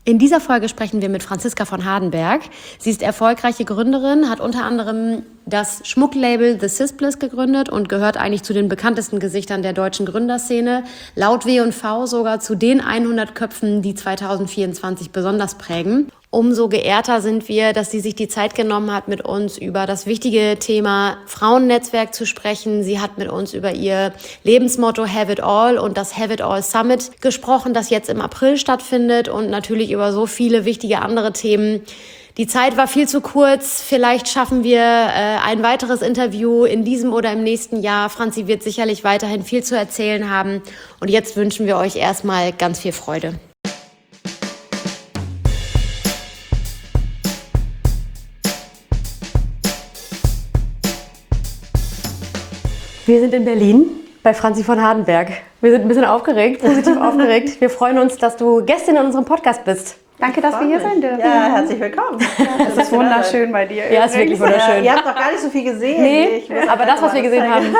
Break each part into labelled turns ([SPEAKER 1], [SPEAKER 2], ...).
[SPEAKER 1] In dieser Folge sprechen wir mit Franziska von Hardenberg. Sie ist erfolgreiche Gründerin, hat unter anderem das Schmucklabel The Sis-Bliss gegründet und gehört eigentlich zu den bekanntesten Gesichtern der deutschen Gründerszene. Laut W&V sogar zu den 100 Köpfen, die 2024 besonders prägen. Umso geehrter sind wir, dass sie sich die Zeit genommen hat, mit uns über das wichtige Thema Frauennetzwerk zu sprechen. Sie hat mit uns über ihr Lebensmotto Have It All und das Have It All Summit gesprochen, das jetzt im April stattfindet, und natürlich über so viele wichtige andere Themen. Die Zeit war viel zu kurz. Vielleicht schaffen wir ein weiteres Interview in diesem oder im nächsten Jahr. Franzi wird sicherlich weiterhin viel zu erzählen haben. Und jetzt wünschen wir euch erstmal ganz viel Freude. Wir sind in Berlin bei Franzi von Hardenberg. Wir sind ein bisschen aufgeregt, positiv aufgeregt. Wir freuen uns, dass du Gästin in unserem Podcast bist.
[SPEAKER 2] Danke, dass wir hier sein dürfen.
[SPEAKER 3] Ja, herzlich willkommen.
[SPEAKER 2] Es ist wunderschön bei dir.
[SPEAKER 1] Ja, es ist wirklich wunderschön.
[SPEAKER 3] Ihr habt noch gar nicht so viel gesehen.
[SPEAKER 1] Nee, aber das, was wir gesehen haben.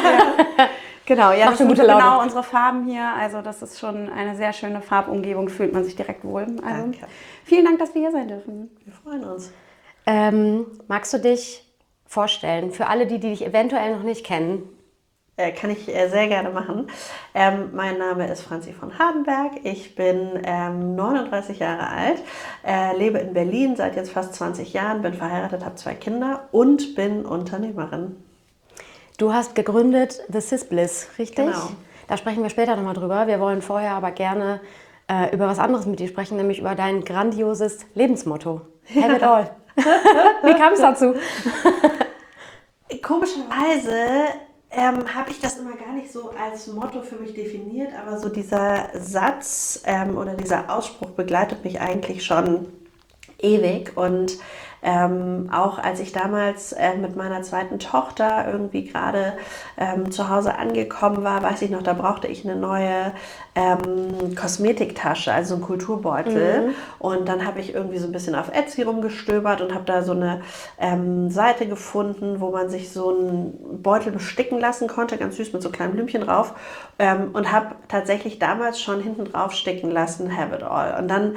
[SPEAKER 2] Genau, ja,
[SPEAKER 1] Macht
[SPEAKER 2] das
[SPEAKER 1] schon
[SPEAKER 2] sind
[SPEAKER 1] gute Laune.
[SPEAKER 2] genau unsere Farben hier. Also das ist schon eine sehr schöne Farbumgebung, fühlt man sich direkt wohl. Also,
[SPEAKER 3] Danke.
[SPEAKER 2] vielen Dank, dass wir hier sein dürfen.
[SPEAKER 3] Wir freuen uns.
[SPEAKER 1] Magst du dich vorstellen, für alle, die dich eventuell noch nicht kennen?
[SPEAKER 3] Kann ich sehr gerne machen. Mein Name ist Franzi von Hardenberg. Ich bin 39 Jahre alt, lebe in Berlin seit jetzt fast 20 Jahren, bin verheiratet, habe 2 Kinder und bin Unternehmerin.
[SPEAKER 1] Du hast gegründet The Sis-Bliss, richtig?
[SPEAKER 3] Genau.
[SPEAKER 1] Da sprechen wir später nochmal drüber. Wir wollen vorher aber gerne über was anderes mit dir sprechen, nämlich über dein grandioses Lebensmotto. Have it all. Wie kam es dazu?
[SPEAKER 3] Komischerweise habe ich das immer gar nicht so als Motto für mich definiert, aber so dieser Satz oder dieser Ausspruch begleitet mich eigentlich schon ewig. Und auch als ich damals mit meiner zweiten Tochter irgendwie gerade zu Hause angekommen war, weiß ich noch, da brauchte ich eine neue Kosmetiktasche, also einen Kulturbeutel. Und dann habe ich irgendwie so ein bisschen auf Etsy rumgestöbert und habe da so eine Seite gefunden, wo man sich so einen Beutel besticken lassen konnte, ganz süß mit so kleinen Blümchen drauf. Und habe tatsächlich damals schon hinten drauf sticken lassen, Have It All. Und dann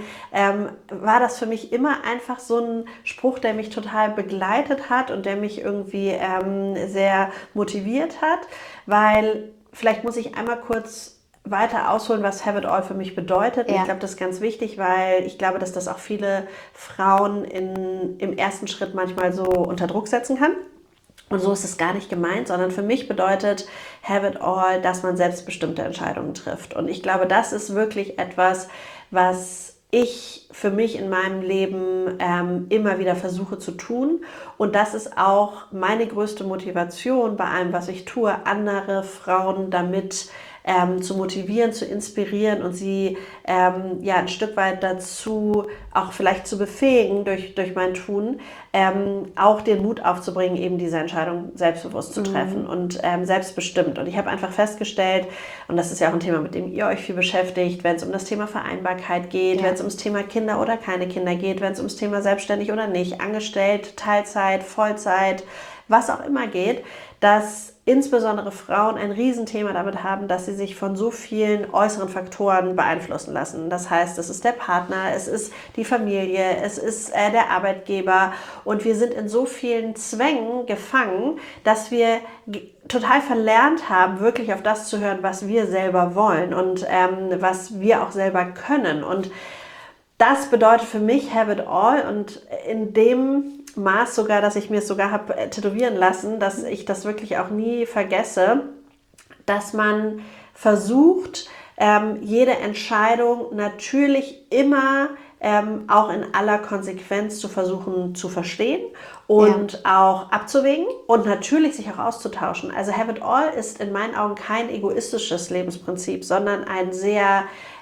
[SPEAKER 3] war das für mich immer einfach so ein Spruch, der mich total begleitet hat und der mich irgendwie sehr motiviert hat, weil vielleicht muss ich einmal kurz weiter ausholen, was Have It All für mich bedeutet. Ja. Ich glaube, das ist ganz wichtig, weil ich glaube, dass das auch viele Frauen im ersten Schritt manchmal so unter Druck setzen kann. Und so ist es gar nicht gemeint, sondern für mich bedeutet Have It All, dass man selbstbestimmte Entscheidungen trifft. Und ich glaube, das ist wirklich etwas, was ich für mich in meinem Leben immer wieder versuche zu tun. Und das ist auch meine größte Motivation bei allem, was ich tue, andere Frauen damit zu motivieren, zu inspirieren und sie ein Stück weit dazu auch vielleicht zu befähigen durch mein Tun, auch den Mut aufzubringen, eben diese Entscheidung selbstbewusst zu treffen und selbstbestimmt. Und ich habe einfach festgestellt, und das ist ja auch ein Thema, mit dem ihr euch viel beschäftigt, wenn es um das Thema Vereinbarkeit geht, wenn es ums Thema Kinder oder keine Kinder geht, wenn es ums Thema selbstständig oder nicht, angestellt, Teilzeit, Vollzeit, was auch immer geht, dass insbesondere Frauen ein Riesenthema damit haben, dass sie sich von so vielen äußeren Faktoren beeinflussen lassen. Das heißt, es ist der Partner, es ist die Familie, es ist der Arbeitgeber, und wir sind in so vielen Zwängen gefangen, dass wir total verlernt haben, wirklich auf das zu hören, was wir selber wollen und was wir auch selber können. Und das bedeutet für mich Have It All, und in dem Maß sogar, dass ich mir es sogar habe tätowieren lassen, dass ich das wirklich auch nie vergesse, dass man versucht, jede Entscheidung natürlich immer auch in aller Konsequenz zu versuchen zu verstehen und auch abzuwägen und natürlich sich auch auszutauschen. Also Have It All ist in meinen Augen kein egoistisches Lebensprinzip, sondern ein sehr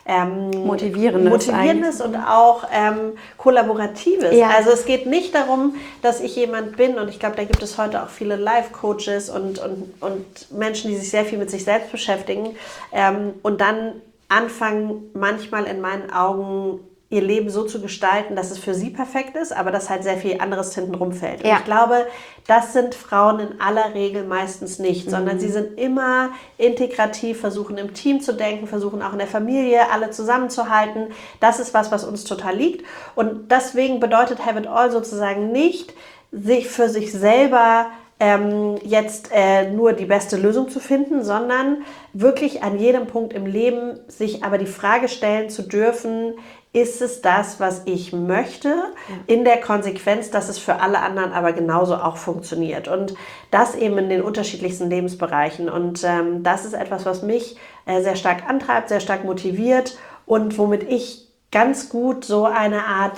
[SPEAKER 3] motivierendes und auch kollaboratives. Ja. Also es geht nicht darum, dass ich jemand bin, und ich glaube, da gibt es heute auch viele Life-Coaches und Menschen, die sich sehr viel mit sich selbst beschäftigen und dann anfangen, manchmal in meinen Augen ihr Leben so zu gestalten, dass es für sie perfekt ist, aber dass halt sehr viel anderes hintenrum fällt. Und
[SPEAKER 1] Ja.
[SPEAKER 3] ich glaube, das sind Frauen in aller Regel meistens nicht, sondern sie sind immer integrativ, versuchen im Team zu denken, versuchen auch in der Familie alle zusammenzuhalten. Das ist was uns total liegt. Und deswegen bedeutet Have It All sozusagen nicht, sich für sich selber jetzt nur die beste Lösung zu finden, sondern wirklich an jedem Punkt im Leben sich aber die Frage stellen zu dürfen, ist es das, was ich möchte, in der Konsequenz, dass es für alle anderen aber genauso auch funktioniert. Und das eben in den unterschiedlichsten Lebensbereichen. Und das ist etwas, was mich sehr stark antreibt, sehr stark motiviert und womit ich ganz gut so eine Art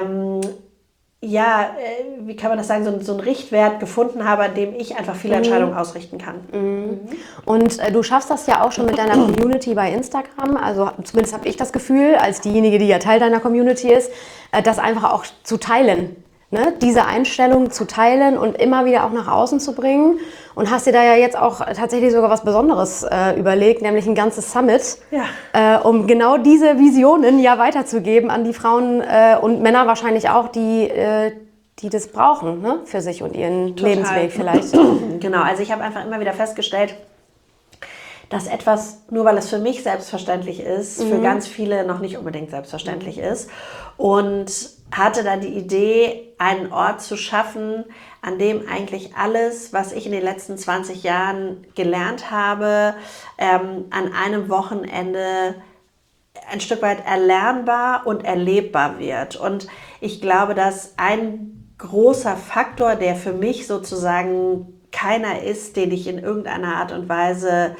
[SPEAKER 3] wie kann man das sagen, so einen Richtwert gefunden habe, an dem ich einfach viele Entscheidungen ausrichten kann.
[SPEAKER 1] Und du schaffst das ja auch schon mit deiner Community bei Instagram, also zumindest habe ich das Gefühl, als diejenige, die ja Teil deiner Community ist, das einfach auch zu teilen. Ne? Diese Einstellung zu teilen und immer wieder auch nach außen zu bringen. Und hast dir da ja jetzt auch tatsächlich sogar was Besonderes überlegt, nämlich ein ganzes Summit, um genau diese Visionen ja weiterzugeben an die Frauen und Männer wahrscheinlich auch, die das brauchen, ne? Für sich und ihren Lebensweg vielleicht.
[SPEAKER 3] Genau, also ich habe einfach immer wieder festgestellt, dass etwas, nur weil es für mich selbstverständlich ist, für ganz viele noch nicht unbedingt selbstverständlich ist. Und hatte dann die Idee, einen Ort zu schaffen, an dem eigentlich alles, was ich in den letzten 20 Jahren gelernt habe, an einem Wochenende ein Stück weit erlernbar und erlebbar wird. Und ich glaube, dass ein großer Faktor, der für mich sozusagen keiner ist, den ich in irgendeiner Art und Weise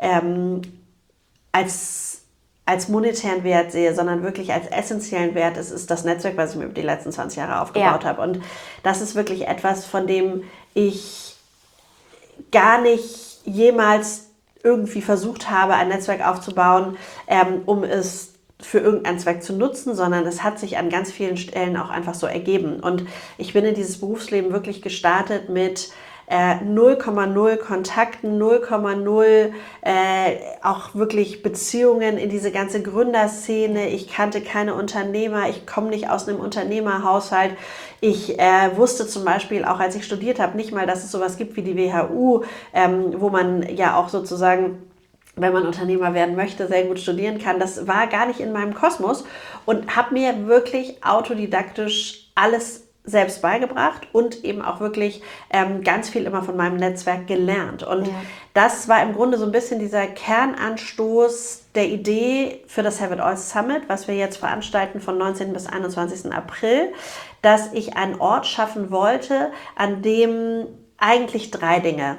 [SPEAKER 3] als monetären Wert sehe, sondern wirklich als essentiellen Wert ist das Netzwerk, was ich mir über die letzten 20 Jahre aufgebaut habe. Und das ist wirklich etwas, von dem ich gar nicht jemals irgendwie versucht habe, ein Netzwerk aufzubauen, um es für irgendeinen Zweck zu nutzen, sondern es hat sich an ganz vielen Stellen auch einfach so ergeben. Und ich bin in dieses Berufsleben wirklich gestartet mit 0,0 Kontakten, 0,0 auch wirklich Beziehungen in diese ganze Gründerszene. Ich kannte keine Unternehmer, ich komme nicht aus einem Unternehmerhaushalt. Ich wusste zum Beispiel auch, als ich studiert habe, nicht mal, dass es sowas gibt wie die WHU, wo man ja auch sozusagen, wenn man Unternehmer werden möchte, sehr gut studieren kann. Das war gar nicht in meinem Kosmos und habe mir wirklich autodidaktisch alles selbst beigebracht und eben auch wirklich ganz viel immer von meinem Netzwerk gelernt. Und das war im Grunde so ein bisschen dieser Kernanstoß der Idee für das Have It All Summit, was wir jetzt veranstalten von 19. bis 21. April, dass ich einen Ort schaffen wollte, an dem eigentlich 3 Dinge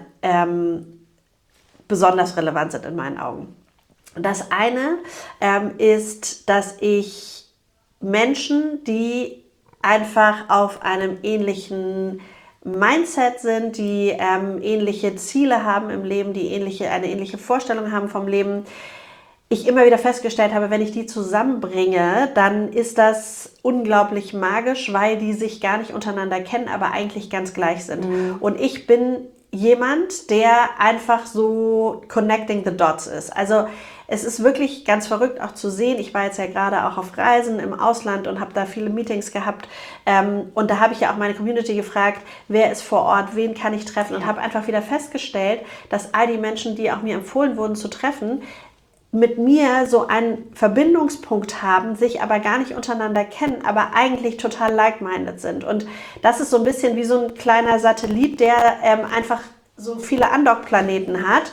[SPEAKER 3] besonders relevant sind in meinen Augen. Das eine ist, dass ich Menschen, die einfach auf einem ähnlichen Mindset sind, die ähnliche Ziele haben im Leben, die eine ähnliche Vorstellung haben vom Leben, ich immer wieder festgestellt habe, wenn ich die zusammenbringe, dann ist das unglaublich magisch, weil die sich gar nicht untereinander kennen, aber eigentlich ganz gleich sind. Und ich bin jemand, der einfach so connecting the dots ist. Also es ist wirklich ganz verrückt auch zu sehen. Ich war jetzt ja gerade auch auf Reisen im Ausland und habe da viele Meetings gehabt. Und da habe ich ja auch meine Community gefragt, wer ist vor Ort, wen kann ich treffen? Und habe einfach wieder festgestellt, dass all die Menschen, die auch mir empfohlen wurden zu treffen, mit mir so einen Verbindungspunkt haben, sich aber gar nicht untereinander kennen, aber eigentlich total like-minded sind. Und das ist so ein bisschen wie so ein kleiner Satellit, der einfach so viele Andock-Planeten hat,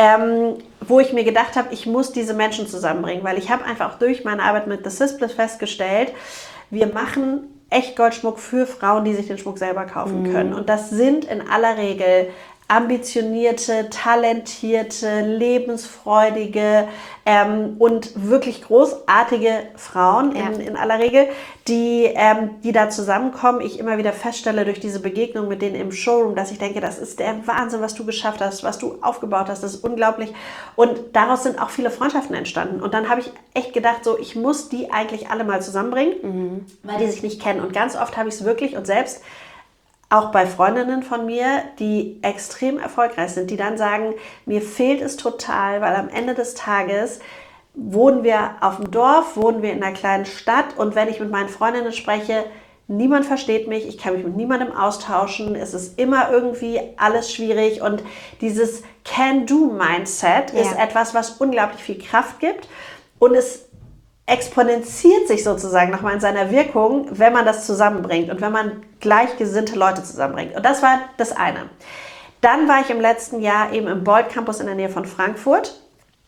[SPEAKER 3] wo ich mir gedacht habe, ich muss diese Menschen zusammenbringen, weil ich habe einfach auch durch meine Arbeit mit The Cisbliss festgestellt, wir machen Echtgoldschmuck für Frauen, die sich den Schmuck selber kaufen können. Und das sind in aller Regel ambitionierte, talentierte, lebensfreudige und wirklich großartige Frauen in aller Regel, die da zusammenkommen. Ich immer wieder feststelle durch diese Begegnung mit denen im Showroom, dass ich denke, das ist der Wahnsinn, was du geschafft hast, was du aufgebaut hast, das ist unglaublich. Und daraus sind auch viele Freundschaften entstanden. Und dann habe ich echt gedacht, so, ich muss die eigentlich alle mal zusammenbringen, weil die sich nicht kennen. Und ganz oft habe ich es wirklich und selbst auch bei Freundinnen von mir, die extrem erfolgreich sind, die dann sagen, mir fehlt es total, weil am Ende des Tages wohnen wir auf dem Dorf, wohnen wir in einer kleinen Stadt und wenn ich mit meinen Freundinnen spreche, niemand versteht mich, ich kann mich mit niemandem austauschen, es ist immer irgendwie alles schwierig und dieses Can-Do-Mindset ist etwas, was unglaublich viel Kraft gibt und es exponentiert sich sozusagen nochmal in seiner Wirkung, wenn man das zusammenbringt und wenn man gleichgesinnte Leute zusammenbringt. Und das war das eine. Dann war ich im letzten Jahr eben im Bold Campus in der Nähe von Frankfurt.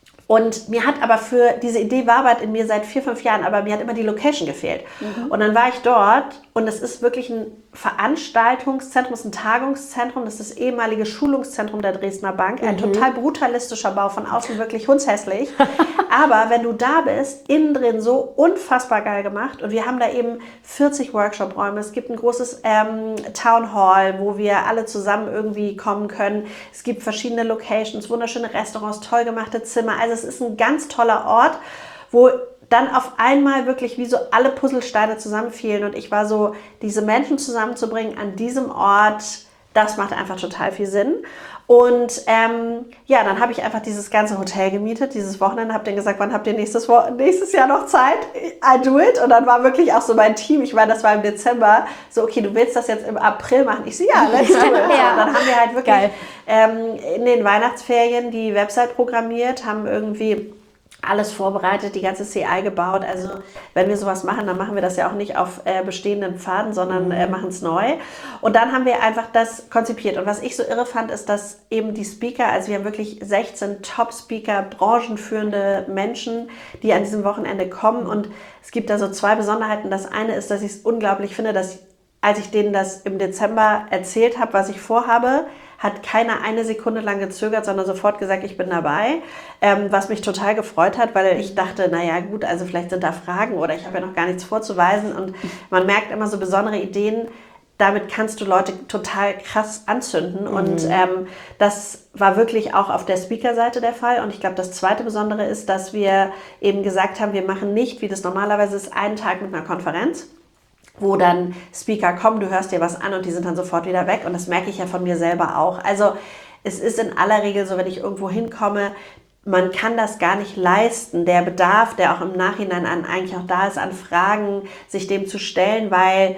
[SPEAKER 3] Und mir hat aber für diese Idee wabert in mir seit 4-5 Jahren, aber mir hat immer die Location gefehlt. Und dann war ich dort und es ist wirklich ein Veranstaltungszentrum, es ist ein Tagungszentrum, das ist das ehemalige Schulungszentrum der Dresdner Bank. Ein total brutalistischer Bau, von außen wirklich hundshässlich. Aber wenn du da bist, innen drin so unfassbar geil gemacht. Und wir haben da eben 40 Workshop-Räume. Es gibt ein großes Town Hall, wo wir alle zusammen irgendwie kommen können. Es gibt verschiedene Locations, wunderschöne Restaurants, toll gemachte Zimmer. Also es ist ein ganz toller Ort, wo dann auf einmal wirklich wie so alle Puzzlesteine zusammenfielen und ich war so, diese Menschen zusammenzubringen an diesem Ort, das macht einfach total viel Sinn. Und ja, dann habe ich einfach dieses ganze Hotel gemietet, dieses Wochenende, habe denen gesagt, wann habt ihr nächstes Jahr noch Zeit? I do it. Und dann war wirklich auch so mein Team, ich meine, das war im Dezember, so okay, du willst das jetzt im April machen? Ich so, ja, let's do it. Ja. Und dann haben wir halt wirklich in den Weihnachtsferien die Website programmiert, haben irgendwie alles vorbereitet, die ganze CI gebaut. Also wenn wir sowas machen, dann machen wir das ja auch nicht auf bestehenden Pfaden, sondern machen es neu. Und dann haben wir einfach das konzipiert. Und was ich so irre fand, ist, dass eben die Speaker, also wir haben wirklich 16 Top-Speaker, branchenführende Menschen, die an diesem Wochenende kommen. Und es gibt da so 2 Besonderheiten. Das eine ist, dass ich es unglaublich finde, dass als ich denen das im Dezember erzählt habe, was ich vorhabe, hat keiner eine Sekunde lang gezögert, sondern sofort gesagt, ich bin dabei, was mich total gefreut hat, weil ich dachte, naja gut, also vielleicht sind da Fragen oder ich habe ja noch gar nichts vorzuweisen und man merkt immer so besondere Ideen, damit kannst du Leute total krass anzünden und das war wirklich auch auf der Speaker-Seite der Fall und ich glaube, das zweite Besondere ist, dass wir eben gesagt haben, wir machen nicht, wie das normalerweise ist, einen Tag mit einer Konferenz, wo dann Speaker kommen, du hörst dir was an und die sind dann sofort wieder weg und das merke ich ja von mir selber auch. Also es ist in aller Regel so, wenn ich irgendwo hinkomme, man kann das gar nicht leisten, der Bedarf, der auch im Nachhinein eigentlich auch da ist, an Fragen, sich dem zu stellen, weil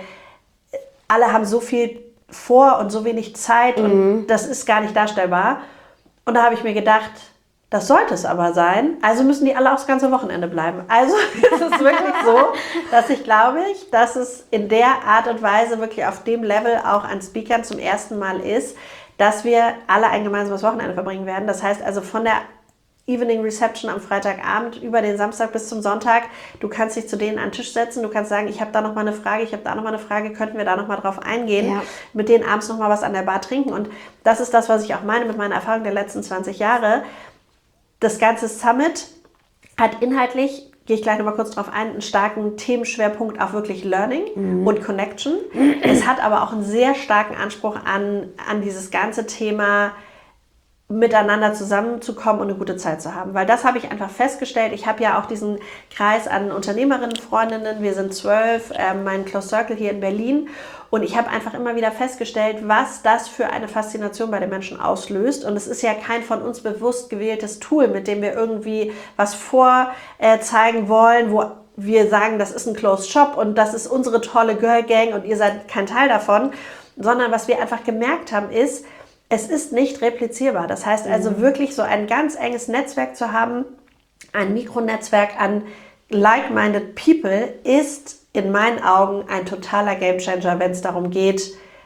[SPEAKER 3] alle haben so viel vor und so wenig Zeit und das ist gar nicht darstellbar. Und da habe ich mir gedacht, das sollte es aber sein, also müssen die alle auch das ganze Wochenende bleiben. Also ist es wirklich so, dass ich glaube, dass es in der Art und Weise wirklich auf dem Level auch an Speakern zum ersten Mal ist, dass wir alle ein gemeinsames Wochenende verbringen werden. Das heißt also von der Evening Reception am Freitagabend über den Samstag bis zum Sonntag, du kannst dich zu denen an den Tisch setzen, du kannst sagen, ich habe da noch mal eine Frage, ich habe da noch mal eine Frage, könnten wir da noch mal drauf eingehen, mit denen abends noch mal was an der Bar trinken und das ist das, was ich auch meine mit meiner Erfahrung der letzten 20 Jahre. Das ganze Summit hat inhaltlich, gehe ich gleich noch mal kurz drauf ein, einen starken Themenschwerpunkt auf wirklich Learning und Connection. Es hat aber auch einen sehr starken Anspruch an dieses ganze Thema, miteinander zusammenzukommen und eine gute Zeit zu haben. Weil das habe ich einfach festgestellt. Ich habe ja auch diesen Kreis an Unternehmerinnen, Freundinnen. Wir sind 12, mein Close Circle hier in Berlin. Und ich habe einfach immer wieder festgestellt, was das für eine Faszination bei den Menschen auslöst. Und es ist ja kein von uns bewusst gewähltes Tool, mit dem wir irgendwie was vorzeigen wollen, wo wir sagen, das ist ein Closed Shop und das ist unsere tolle Girl Gang und ihr seid kein Teil davon. Sondern was wir einfach gemerkt haben ist, es ist nicht replizierbar. Das heißt also wirklich so ein ganz enges Netzwerk zu haben, ein Mikronetzwerk an like-minded people ist in meinen Augen ein totaler Gamechanger, wenn es darum geht,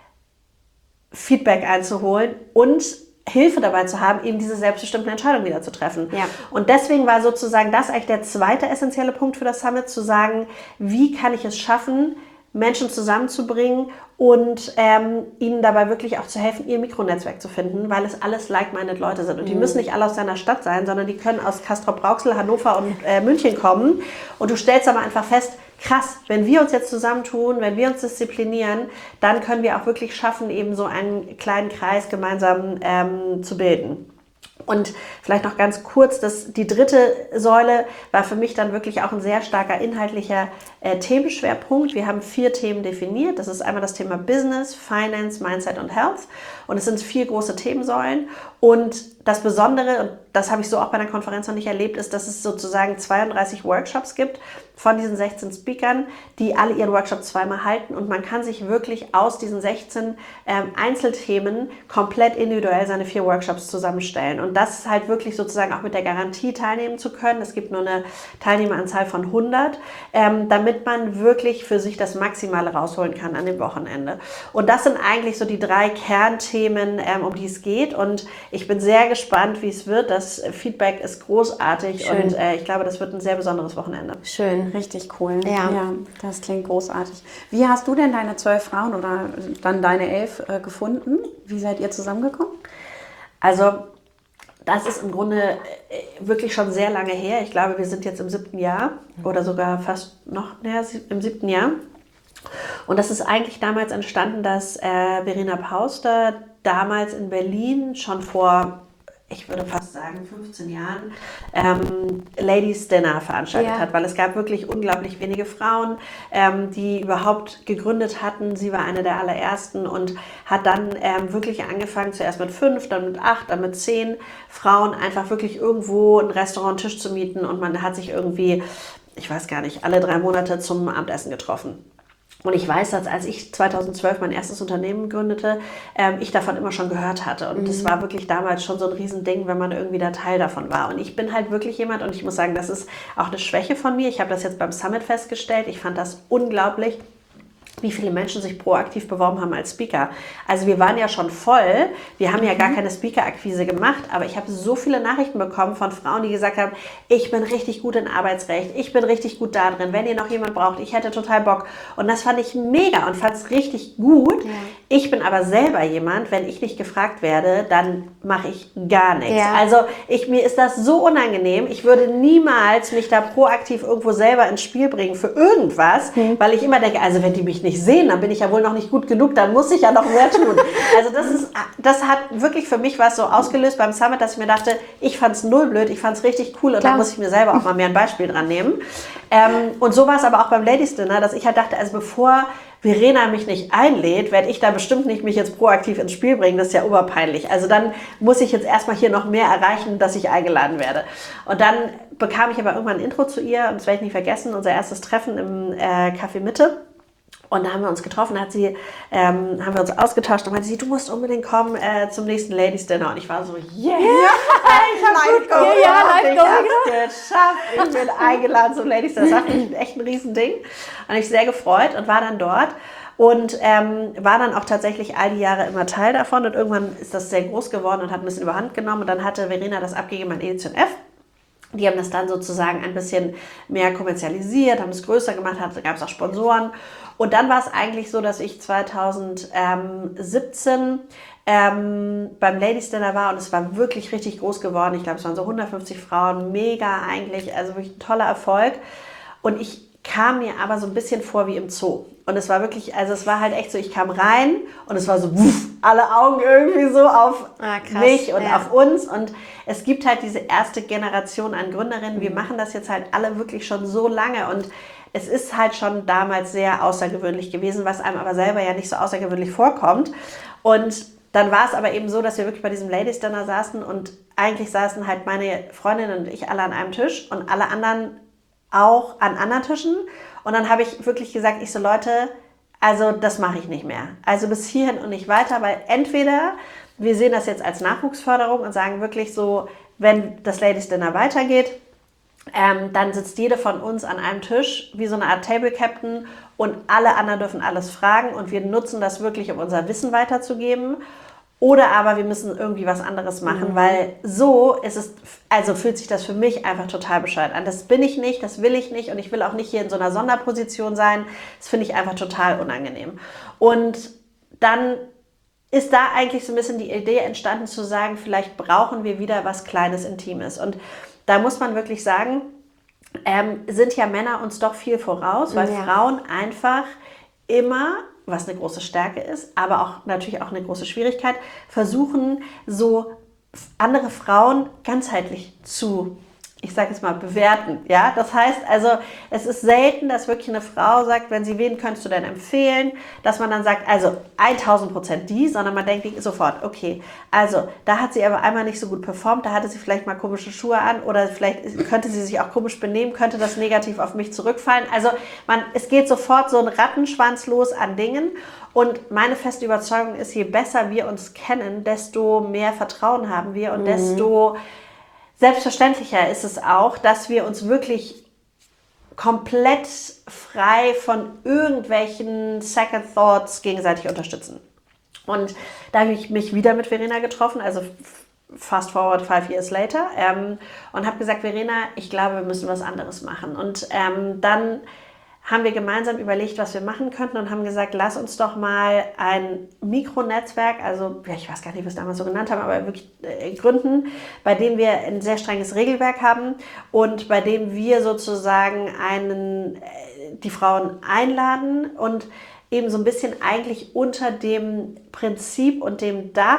[SPEAKER 3] Feedback einzuholen und Hilfe dabei zu haben, eben diese selbstbestimmten Entscheidungen wieder zu treffen. Ja. Und deswegen war sozusagen das eigentlich der zweite essentielle Punkt für das Summit, zu sagen, wie kann ich es schaffen, Menschen zusammenzubringen und ihnen dabei wirklich auch zu helfen, ihr Mikronetzwerk zu finden, weil es alles like-minded Leute sind. Und die müssen nicht alle aus deiner Stadt sein, sondern die können aus Castrop-Rauxel, Hannover und München kommen. Und du stellst aber einfach fest, krass, wenn wir uns jetzt zusammentun, wenn wir uns disziplinieren, dann können wir auch wirklich schaffen, eben so einen kleinen Kreis gemeinsam zu bilden. Und vielleicht noch ganz kurz, die dritte Säule war für mich dann wirklich auch ein sehr starker inhaltlicher Themenschwerpunkt. Wir haben 4 Themen definiert. Das ist einmal das Thema Business, Finance, Mindset und Health. Und es sind 4 große Themensäulen. Und das Besondere, und das habe ich so auch bei einer Konferenz noch nicht erlebt, ist, dass es sozusagen 32 Workshops gibt von diesen 16 Speakern, die alle ihren Workshop zweimal halten, und man kann sich wirklich aus diesen 16 Einzelthemen komplett individuell seine 4 Workshops zusammenstellen. Und das ist halt wirklich sozusagen auch mit der Garantie teilnehmen zu können. Es gibt nur eine Teilnehmeranzahl von 100, damit man wirklich für sich das Maximale rausholen kann an dem Wochenende. Und das sind eigentlich so die 3 Kernthemen, um die es geht. Und ich bin sehr gespannt, wie es wird. Das Feedback ist großartig. Schön. Und ich glaube, das wird ein sehr besonderes Wochenende.
[SPEAKER 2] Schön. Richtig cool.
[SPEAKER 1] Ja,
[SPEAKER 2] das klingt großartig. Wie hast du denn deine 12 Frauen oder dann deine 11 gefunden? Wie seid ihr zusammengekommen?
[SPEAKER 3] Also das ist im Grunde wirklich schon sehr lange her. Ich glaube, wir sind jetzt im 7. Jahr oder sogar fast noch näher im 7. Jahr. Und das ist eigentlich damals entstanden, dass Verena Pauster damals in Berlin schon vor, ich würde fast sagen, 15 Jahren Ladies Dinner veranstaltet hat, weil es gab wirklich unglaublich wenige Frauen, die überhaupt gegründet hatten. Sie war eine der allerersten und hat dann wirklich angefangen, zuerst mit 5, dann mit 8, dann mit 10 Frauen einfach wirklich irgendwo einen Restauranttisch zu mieten, und man hat sich irgendwie, ich weiß gar nicht, alle 3 Monate zum Abendessen getroffen. Und ich weiß, dass als ich 2012 mein erstes Unternehmen gründete, ich davon immer schon gehört hatte. Und das war wirklich damals schon so ein Riesending, wenn man irgendwie da Teil davon war. Und ich bin halt wirklich jemand, und ich muss sagen, das ist auch eine Schwäche von mir. Ich habe das jetzt beim Summit festgestellt. Ich fand das unglaublich, wie viele Menschen sich proaktiv beworben haben als Speaker. Also wir waren ja schon voll, wir haben ja gar keine Speaker-Akquise gemacht, aber ich habe so viele Nachrichten bekommen von Frauen, die gesagt haben, ich bin richtig gut in Arbeitsrecht, ich bin richtig gut da drin, wenn ihr noch jemand braucht, ich hätte total Bock. Und das fand ich mega und fand es richtig gut. Ja. Ich bin aber selber jemand, wenn ich nicht gefragt werde, dann mache ich gar nichts. Ja. Also mir ist das so unangenehm, ich würde niemals mich da proaktiv irgendwo selber ins Spiel bringen für irgendwas, weil ich immer denke, also wenn die mich nicht sehen, dann bin ich ja wohl noch nicht gut genug, dann muss ich ja noch mehr tun. Also das hat wirklich für mich was so ausgelöst beim Summit, dass ich mir dachte, ich fand es null blöd, ich fand es richtig cool, und da muss ich mir selber auch mal mehr ein Beispiel dran nehmen. Und so war es aber auch beim Ladies Dinner, dass ich halt dachte, also bevor Verena mich nicht einlädt, werde ich da bestimmt nicht mich jetzt proaktiv ins Spiel bringen, das ist ja oberpeinlich. Also dann muss ich jetzt erstmal hier noch mehr erreichen, dass ich eingeladen werde. Und dann bekam ich aber irgendwann ein Intro zu ihr, und das werde ich nicht vergessen, unser erstes Treffen im Café Mitte. Und da haben wir uns getroffen, haben wir uns ausgetauscht, und meinte sie, du musst unbedingt kommen zum nächsten Ladies Dinner. Und ich war so, ich habe gut gemacht, ich habe es geschafft, ich bin eingeladen zum Ladies Dinner. Das war für mich echt ein Riesending. Und ich sehr gefreut und war dann dort. Und war dann auch tatsächlich all die Jahre immer Teil davon. Und irgendwann ist das sehr groß geworden und hat ein bisschen überhand genommen. Und dann hatte Verena das abgegeben an Edition F. Die haben das dann sozusagen ein bisschen mehr kommerzialisiert, haben es größer gemacht, da gab es auch Sponsoren. Und dann war es eigentlich so, dass ich 2017 beim Ladies Dinner war, und es war wirklich richtig groß geworden. Ich glaube, es waren so 150 Frauen, mega eigentlich, also wirklich ein toller Erfolg. Und ich kam mir aber so ein bisschen vor wie im Zoo. Und es war wirklich, also es war halt echt so, ich kam rein und es war so, wuff, alle Augen irgendwie so auf mich und auf uns. Und es gibt halt diese erste Generation an Gründerinnen. Wir machen das jetzt halt alle wirklich schon so lange, und es ist halt schon damals sehr außergewöhnlich gewesen, was einem aber selber ja nicht so außergewöhnlich vorkommt. Und dann war es aber eben so, dass wir wirklich bei diesem Ladies Dinner saßen, und eigentlich saßen halt meine Freundinnen und ich alle an einem Tisch und alle anderen auch an anderen Tischen. Und dann habe ich wirklich gesagt, ich so, Leute, also das mache ich nicht mehr. Also bis hierhin und nicht weiter, weil entweder wir sehen das jetzt als Nachwuchsförderung und sagen wirklich so, wenn das Ladies Dinner weitergeht, dann sitzt jede von uns an einem Tisch wie so eine Art Table Captain, und alle anderen dürfen alles fragen, und wir nutzen das wirklich, um unser Wissen weiterzugeben. Oder aber wir müssen irgendwie was anderes machen, weil so ist es, also fühlt sich das für mich einfach total bescheuert an. Das bin ich nicht, das will ich nicht, und ich will auch nicht hier in so einer Sonderposition sein. Das finde ich einfach total unangenehm. Und dann ist da eigentlich so ein bisschen die Idee entstanden zu sagen, vielleicht brauchen wir wieder was Kleines, Intimes. Und da muss man wirklich sagen, sind ja Männer uns doch viel voraus, weil Frauen einfach immer, was eine große Stärke ist, aber auch natürlich auch eine große Schwierigkeit, versuchen, so andere Frauen ganzheitlich zu ich sage jetzt mal, bewerten. Ja? Das heißt also, es ist selten, dass wirklich eine Frau sagt, wenn sie, wen könntest du denn empfehlen, dass man dann sagt, also 1000% die, sondern man denkt sofort, okay, also da hat sie aber einmal nicht so gut performt, da hatte sie vielleicht mal komische Schuhe an oder vielleicht könnte sie sich auch komisch benehmen, könnte das negativ auf mich zurückfallen. Also es geht sofort so ein Rattenschwanz los an Dingen. Und meine feste Überzeugung ist, je besser wir uns kennen, desto mehr Vertrauen haben wir und desto selbstverständlicher ist es auch, dass wir uns wirklich komplett frei von irgendwelchen Second Thoughts gegenseitig unterstützen. Und da habe ich mich wieder mit Verena getroffen, also fast forward 5 years later, und habe gesagt, Verena, ich glaube, wir müssen was anderes machen. Und dann haben wir gemeinsam überlegt, was wir machen könnten und haben gesagt, lass uns doch mal ein Mikronetzwerk, also ja, ich weiß gar nicht, wie wir es damals so genannt haben, aber wirklich gründen, bei dem wir ein sehr strenges Regelwerk haben und bei dem wir sozusagen die Frauen einladen und eben so ein bisschen eigentlich unter dem Prinzip und dem Dach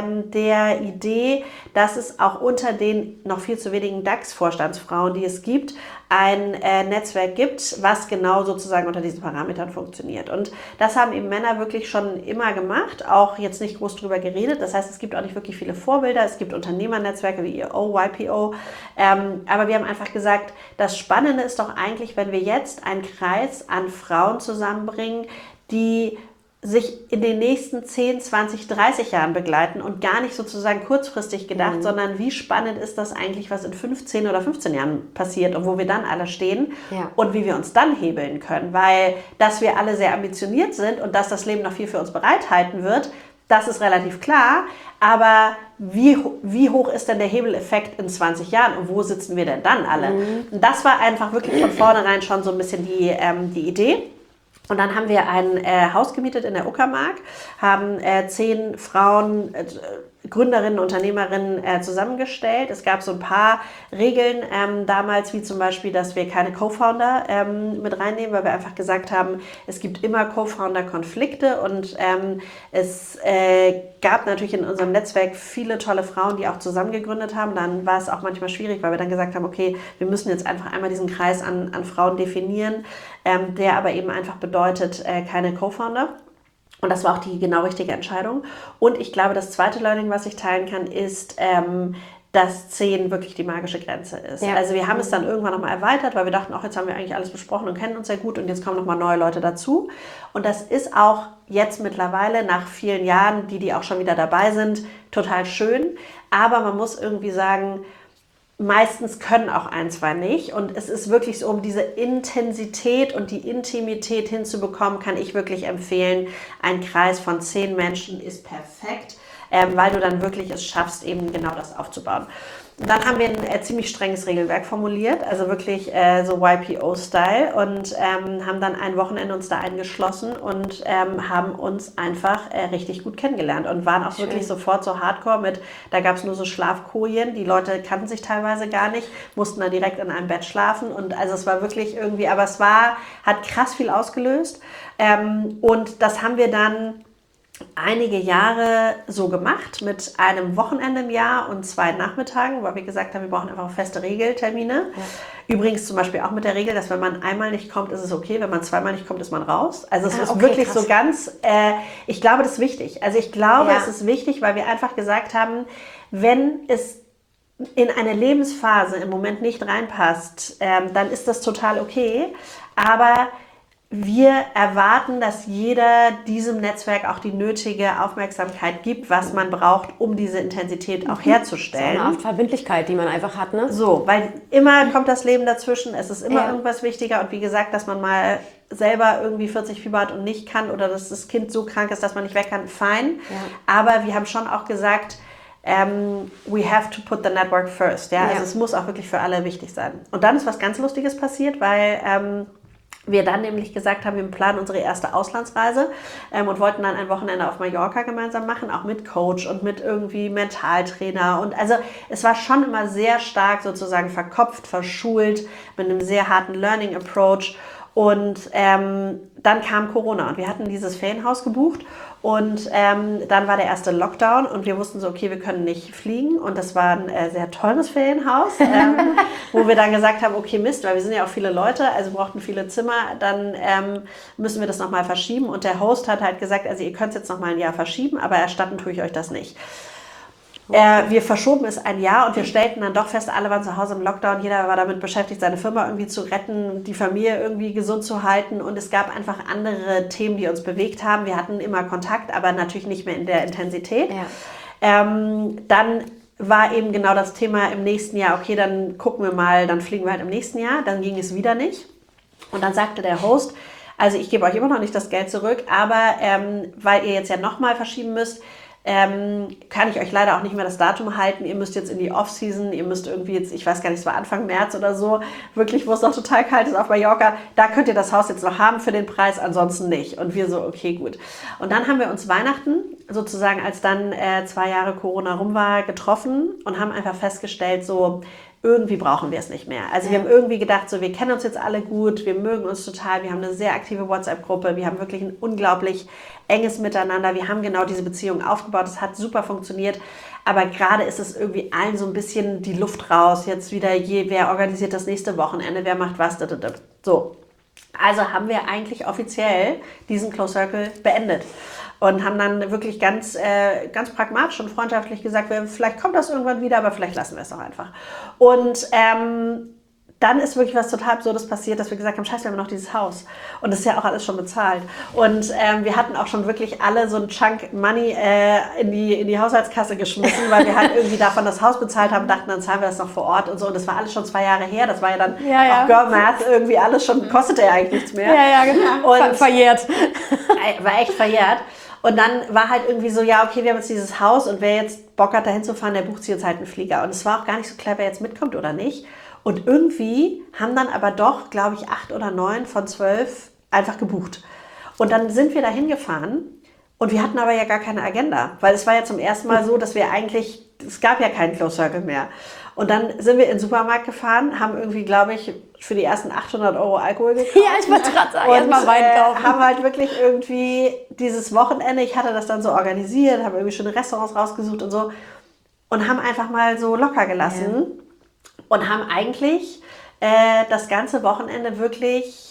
[SPEAKER 3] der Idee, dass es auch unter den noch viel zu wenigen DAX-Vorstandsfrauen, die es gibt, ein Netzwerk gibt, was genau sozusagen unter diesen Parametern funktioniert. Und das haben eben Männer wirklich schon immer gemacht, auch jetzt nicht groß drüber geredet. Das heißt, es gibt auch nicht wirklich viele Vorbilder. Es gibt Unternehmernetzwerke wie EO, YPO. Aber wir haben einfach gesagt, das Spannende ist doch eigentlich, wenn wir jetzt einen Kreis an Frauen zusammenbringen, die sich in den nächsten 10, 20, 30 Jahren begleiten und gar nicht sozusagen kurzfristig gedacht, sondern wie spannend ist das eigentlich, was in 15 oder 15 Jahren passiert und wo wir dann alle stehen und wie wir uns dann hebeln können. Weil, dass wir alle sehr ambitioniert sind und dass das Leben noch viel für uns bereithalten wird, das ist relativ klar. Aber wie hoch ist denn der Hebeleffekt in 20 Jahren und wo sitzen wir denn dann alle? Und das war einfach wirklich von vornherein schon so ein bisschen die Idee. Und dann haben wir ein Haus gemietet in der Uckermark, haben 10 Frauen, Gründerinnen, Unternehmerinnen zusammengestellt. Es gab so ein paar Regeln damals, wie zum Beispiel, dass wir keine Co-Founder mit reinnehmen, weil wir einfach gesagt haben, es gibt immer Co-Founder-Konflikte und es gab natürlich in unserem Netzwerk viele tolle Frauen, die auch zusammen gegründet haben. Dann war es auch manchmal schwierig, weil wir dann gesagt haben, okay, wir müssen jetzt einfach einmal diesen Kreis an Frauen definieren, der aber eben einfach bedeutet, keine Co-Founder. Und das war auch die genau richtige Entscheidung. Und ich glaube, das zweite Learning, was ich teilen kann, ist, dass 10 wirklich die magische Grenze ist. Ja. Also wir haben es dann irgendwann nochmal erweitert, weil wir dachten, auch jetzt haben wir eigentlich alles besprochen und kennen uns sehr gut und jetzt kommen nochmal neue Leute dazu. Und das ist auch jetzt mittlerweile nach vielen Jahren, die auch schon wieder dabei sind, total schön. Aber man muss irgendwie sagen, meistens können auch 1, 2 nicht. Und es ist wirklich so, um diese Intensität und die Intimität hinzubekommen, kann ich wirklich empfehlen, ein Kreis von 10 Menschen ist perfekt, weil du dann wirklich es schaffst, eben genau das aufzubauen. Und dann haben wir ein ziemlich strenges Regelwerk formuliert, also wirklich so YPO-Style und haben dann ein Wochenende uns da eingeschlossen und haben uns einfach richtig gut kennengelernt und waren auch wirklich sofort so hardcore mit, da gab es nur so Schlafkojen, die Leute kannten sich teilweise gar nicht, mussten da direkt in einem Bett schlafen und also es war wirklich irgendwie, aber hat krass viel ausgelöst und das haben wir dann einige Jahre so gemacht mit einem Wochenende im Jahr und 2 Nachmittagen, weil wir gesagt haben, wir brauchen einfach feste Regeltermine. Ja. Übrigens zum Beispiel auch mit der Regel, dass wenn man einmal nicht kommt, ist es okay, wenn man zweimal nicht kommt, ist man raus. Also es ist wirklich krass. So ganz, ich glaube, das ist wichtig. Also ich glaube, es ist wichtig, weil wir einfach gesagt haben, wenn es in eine Lebensphase im Moment nicht reinpasst, dann ist das total okay. Aber wir erwarten, dass jeder diesem Netzwerk auch die nötige Aufmerksamkeit gibt, was man braucht, um diese Intensität auch herzustellen.
[SPEAKER 1] So eine Art Verbindlichkeit, die man einfach hat, ne?
[SPEAKER 3] So, weil immer kommt das Leben dazwischen, es ist immer irgendwas wichtiger und wie gesagt, dass man mal selber irgendwie 40 Fieber hat und nicht kann oder dass das Kind so krank ist, dass man nicht weg kann, fein. Ja. Aber wir haben schon auch gesagt, we have to put the network first. Ja? Also es muss auch wirklich für alle wichtig sein. Und dann ist was ganz Lustiges passiert, weil wir dann nämlich gesagt haben, wir planen unsere erste Auslandsreise und wollten dann ein Wochenende auf Mallorca gemeinsam machen, auch mit Coach und mit irgendwie Mentaltrainer. Und also es war schon immer sehr stark sozusagen verkopft, verschult, mit einem sehr harten Learning Approach. Und dann kam Corona und wir hatten dieses Ferienhaus gebucht und dann war der erste Lockdown und wir wussten so, okay, wir können nicht fliegen und das war ein sehr teures Ferienhaus, wo wir dann gesagt haben, okay, Mist, weil wir sind ja auch viele Leute, also brauchten viele Zimmer, dann müssen wir das nochmal verschieben und der Host hat halt gesagt, also ihr könnt es jetzt nochmal ein Jahr verschieben, aber erstatten tue ich euch das nicht. Wir verschoben es ein Jahr und wir stellten dann doch fest, alle waren zu Hause im Lockdown, jeder war damit beschäftigt, seine Firma irgendwie zu retten, die Familie irgendwie gesund zu halten und es gab einfach andere Themen, die uns bewegt haben. Wir hatten immer Kontakt, aber natürlich nicht mehr in der Intensität. Ja. Dann war eben genau das Thema im nächsten Jahr, okay, dann gucken wir mal, dann fliegen wir halt im nächsten Jahr, dann ging es wieder nicht. Und dann sagte der Host, also ich gebe euch immer noch nicht das Geld zurück, aber weil ihr jetzt ja nochmal verschieben müsst, kann ich euch leider auch nicht mehr das Datum halten. Ihr müsst jetzt in die Off-Season, ihr müsst irgendwie jetzt, ich weiß gar nicht, es war Anfang März oder so, wirklich, wo es noch total kalt ist auf Mallorca, da könnt ihr das Haus jetzt noch haben für den Preis, ansonsten nicht. Und wir so, okay, gut. Und dann haben wir uns Weihnachten, sozusagen als dann 2 Jahre Corona rum war, getroffen und haben einfach festgestellt, so, irgendwie brauchen wir es nicht mehr. Also wir haben irgendwie gedacht, so wir kennen uns jetzt alle gut, wir mögen uns total, wir haben eine sehr aktive WhatsApp-Gruppe, wir haben wirklich ein unglaublich enges Miteinander, wir haben genau diese Beziehung aufgebaut, es hat super funktioniert, aber gerade ist es irgendwie allen so ein bisschen die Luft raus, jetzt wieder, wer organisiert das nächste Wochenende, wer macht was, so. Also haben wir eigentlich offiziell diesen Close Circle beendet. Und haben dann wirklich ganz pragmatisch und freundschaftlich gesagt, vielleicht kommt das irgendwann wieder, aber vielleicht lassen wir es auch einfach. Und dann ist wirklich was total Absurdes passiert, dass wir gesagt haben, scheiße, wir haben noch dieses Haus. Und das ist ja auch alles schon bezahlt. Und wir hatten auch schon wirklich alle so einen Chunk Money in die Haushaltskasse geschmissen, weil wir halt irgendwie davon das Haus bezahlt haben, dachten, dann zahlen wir das noch vor Ort und so. Und das war alles schon 2 Jahre her. Das war ja dann auch Girl Math, irgendwie alles schon, kostete ja eigentlich nichts mehr.
[SPEAKER 1] Ja, genau. Und verjährt.
[SPEAKER 3] War echt verjährt. Und dann war halt irgendwie so, ja, okay, wir haben jetzt dieses Haus und wer jetzt Bock hat, da hinzufahren, der bucht sich jetzt halt einen Flieger. Und es war auch gar nicht so klar, wer jetzt mitkommt oder nicht. Und irgendwie haben dann aber doch, glaube ich, 8 oder 9 von 12 einfach gebucht. Und dann sind wir da hingefahren und wir hatten aber ja gar keine Agenda. Weil es war ja zum ersten Mal so, dass wir eigentlich, es gab ja keinen Close Circle mehr. Und dann sind wir in den Supermarkt gefahren, haben irgendwie, glaube ich, für die ersten 800 € Alkohol gekauft.
[SPEAKER 1] Ja, ich wollte gerade sagen, erstmal Wein kaufen.
[SPEAKER 3] Haben halt wirklich irgendwie dieses Wochenende, ich hatte das dann so organisiert, habe irgendwie schöne Restaurants rausgesucht und so und haben einfach mal so locker gelassen und haben eigentlich das ganze Wochenende wirklich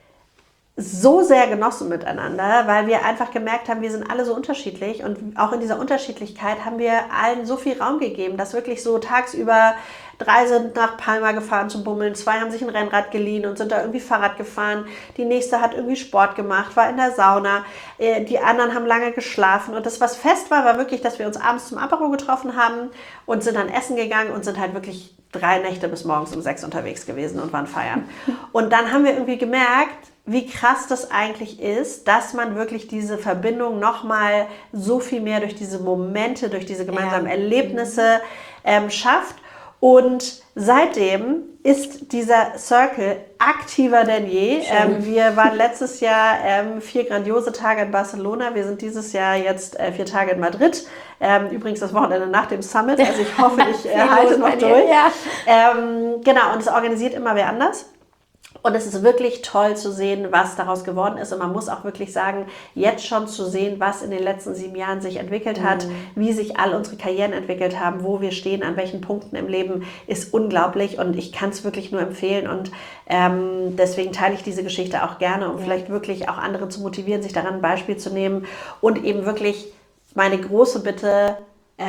[SPEAKER 3] so sehr genossen miteinander, weil wir einfach gemerkt haben, wir sind alle so unterschiedlich und auch in dieser Unterschiedlichkeit haben wir allen so viel Raum gegeben, dass wirklich so tagsüber 3 sind nach Palma gefahren zum Bummeln, 2 haben sich ein Rennrad geliehen und sind da irgendwie Fahrrad gefahren, die nächste hat irgendwie Sport gemacht, war in der Sauna, die anderen haben lange geschlafen und das, was fest war, war wirklich, dass wir uns abends zum Apero getroffen haben und sind dann essen gegangen und sind halt wirklich 3 Nächte bis morgens um 6 unterwegs gewesen und waren feiern. Und dann haben wir irgendwie gemerkt, wie krass das eigentlich ist, dass man wirklich diese Verbindung nochmal so viel mehr durch diese Momente, durch diese gemeinsamen Erlebnisse schafft. Und seitdem ist dieser Circle aktiver denn je. Wir waren letztes Jahr 4 grandiose Tage in Barcelona. Wir sind dieses Jahr jetzt 4 Tage in Madrid. Übrigens das Wochenende nach dem Summit. Also ich hoffe, ich halte noch durch. Ja. Genau, und es organisiert immer wer anders. Und es ist wirklich toll zu sehen, was daraus geworden ist. Und man muss auch wirklich sagen, jetzt schon zu sehen, was in den letzten 7 Jahren sich entwickelt hat, wie sich all unsere Karrieren entwickelt haben, wo wir stehen, an welchen Punkten im Leben, ist unglaublich. Und ich kann es wirklich nur empfehlen. Und deswegen teile ich diese Geschichte auch gerne, um vielleicht wirklich auch andere zu motivieren, sich daran ein Beispiel zu nehmen. Und eben wirklich meine große Bitte,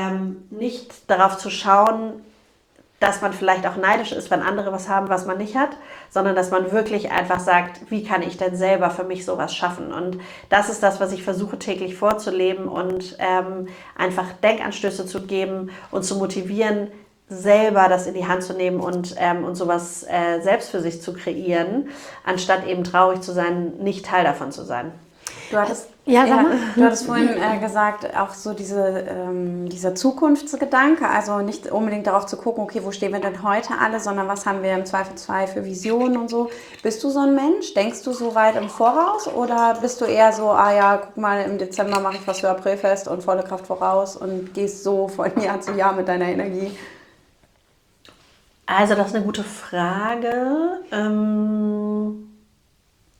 [SPEAKER 3] nicht darauf zu schauen, dass man vielleicht auch neidisch ist, wenn andere was haben, was man nicht hat, sondern dass man wirklich einfach sagt, wie kann ich denn selber für mich sowas schaffen? Und das ist das, was ich versuche täglich vorzuleben und einfach Denkanstöße zu geben und zu motivieren, selber das in die Hand zu nehmen und sowas selbst für sich zu kreieren, anstatt eben traurig zu sein, nicht Teil davon zu sein.
[SPEAKER 2] Du hattest vorhin gesagt, auch so dieser Zukunftsgedanke, also nicht unbedingt darauf zu gucken, okay, wo stehen wir denn heute alle, sondern was haben wir im Zweifelsfall für Visionen und so. Bist du so ein Mensch? Denkst du so weit im Voraus oder bist du eher so, guck mal, im Dezember mache ich was für Aprilfest und volle Kraft voraus und gehst so von Jahr zu Jahr mit deiner Energie?
[SPEAKER 3] Also das ist eine gute Frage.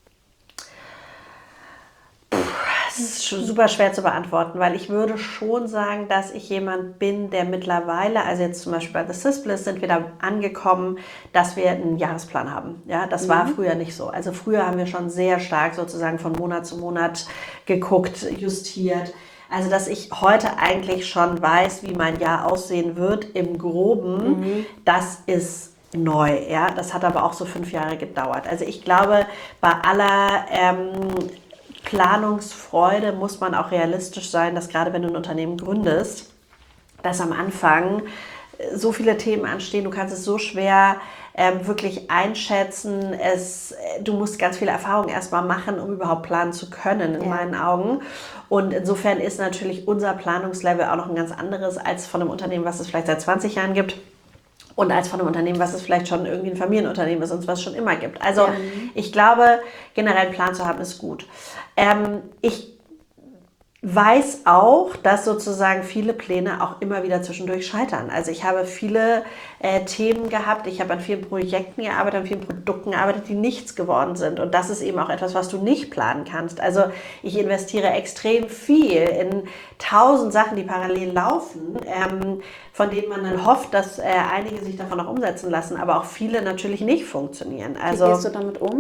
[SPEAKER 3] Das ist super schwer zu beantworten, weil ich würde schon sagen, dass ich jemand bin, der mittlerweile, also jetzt zum Beispiel bei The Sisbliss sind wir da angekommen, dass wir einen Jahresplan haben. Ja, das war früher nicht so. Also früher haben wir schon sehr stark sozusagen von Monat zu Monat geguckt, justiert. Also dass ich heute eigentlich schon weiß, wie mein Jahr aussehen wird im Groben, das ist neu. Ja, das hat aber auch so 5 Jahre gedauert. Also ich glaube, bei aller Planungsfreude muss man auch realistisch sein, dass gerade wenn du ein Unternehmen gründest, dass am Anfang so viele Themen anstehen, du kannst es so schwer wirklich einschätzen. Du musst ganz viele Erfahrungen erstmal machen, um überhaupt planen zu können, in meinen Augen. Und insofern ist natürlich unser Planungslevel auch noch ein ganz anderes als von einem Unternehmen, was es vielleicht seit 20 Jahren gibt. Und als von einem Unternehmen, was es vielleicht schon irgendwie ein Familienunternehmen ist und was es schon immer gibt. Also ich glaube, generell einen Plan zu haben, ist gut. Ich weiß auch, dass sozusagen viele Pläne auch immer wieder zwischendurch scheitern. Also ich habe viele Themen gehabt, ich habe an vielen Projekten gearbeitet, an vielen Produkten gearbeitet, die nichts geworden sind. Und das ist eben auch etwas, was du nicht planen kannst. Also ich investiere extrem viel in 1000 Sachen, die parallel laufen, von denen man dann hofft, dass einige sich davon auch umsetzen lassen, aber auch viele natürlich nicht funktionieren. Also,
[SPEAKER 2] wie gehst du damit um?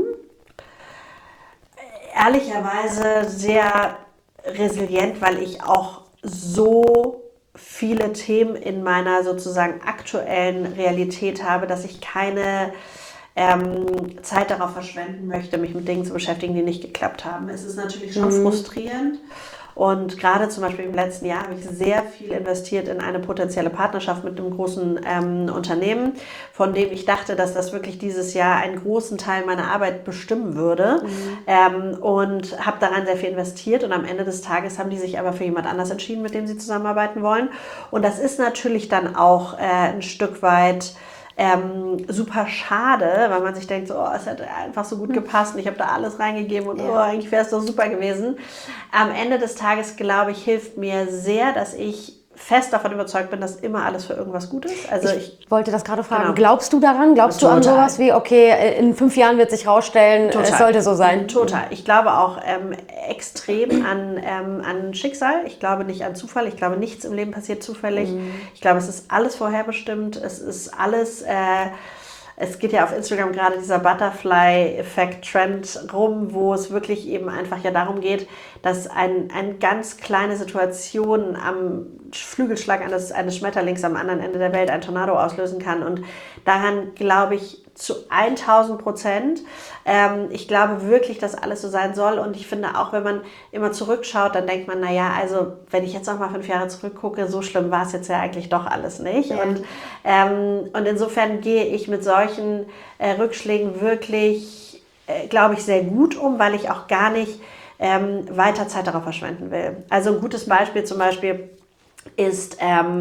[SPEAKER 3] Ehrlicherweise sehr resilient, weil ich auch so viele Themen in meiner sozusagen aktuellen Realität habe, dass ich keine Zeit darauf verschwenden möchte, mich mit Dingen zu beschäftigen, die nicht geklappt haben. Es ist natürlich schon frustrierend. Und gerade zum Beispiel im letzten Jahr habe ich sehr viel investiert in eine potenzielle Partnerschaft mit einem großen Unternehmen, von dem ich dachte, dass das wirklich dieses Jahr einen großen Teil meiner Arbeit bestimmen würde. Und habe daran sehr viel investiert. Und am Ende des Tages haben die sich aber für jemand anders entschieden, mit dem sie zusammenarbeiten wollen. Und das ist natürlich dann auch ein Stück weit super schade, weil man sich denkt, so, oh, es hätte einfach so gut gepasst und ich habe da alles reingegeben und eigentlich wäre es doch super gewesen. Am Ende des Tages, glaube ich, hilft mir sehr, dass ich fest davon überzeugt bin, dass immer alles für irgendwas gut ist. Also ich
[SPEAKER 1] wollte das gerade fragen.
[SPEAKER 3] Genau.
[SPEAKER 1] Glaubst du daran? Glaubst du an sowas wie, okay, in 5 Jahren wird sich rausstellen, es sollte so sein?
[SPEAKER 3] Total. Ich glaube auch extrem an Schicksal. Ich glaube nicht an Zufall. Ich glaube, nichts im Leben passiert zufällig. Ich glaube, es ist alles vorherbestimmt. Es ist alles... Es geht ja auf Instagram gerade dieser Butterfly-Effekt-Trend rum, wo es wirklich eben einfach ja darum geht, dass eine ganz kleine Situation am Flügelschlag eines Schmetterlings am anderen Ende der Welt ein Tornado auslösen kann. Und daran glaube ich zu 1000%. Ich glaube wirklich, dass alles so sein soll. Und ich finde auch, wenn man immer zurückschaut, dann denkt man, naja, also wenn ich jetzt noch mal 5 Jahre zurückgucke, so schlimm war es jetzt ja eigentlich doch alles nicht.
[SPEAKER 2] Ja.
[SPEAKER 3] Und insofern gehe ich mit solchen Rückschlägen wirklich, glaube ich, sehr gut um, weil ich auch gar nicht weiter Zeit darauf verschwenden will. Also ein gutes Beispiel zum Beispiel ist,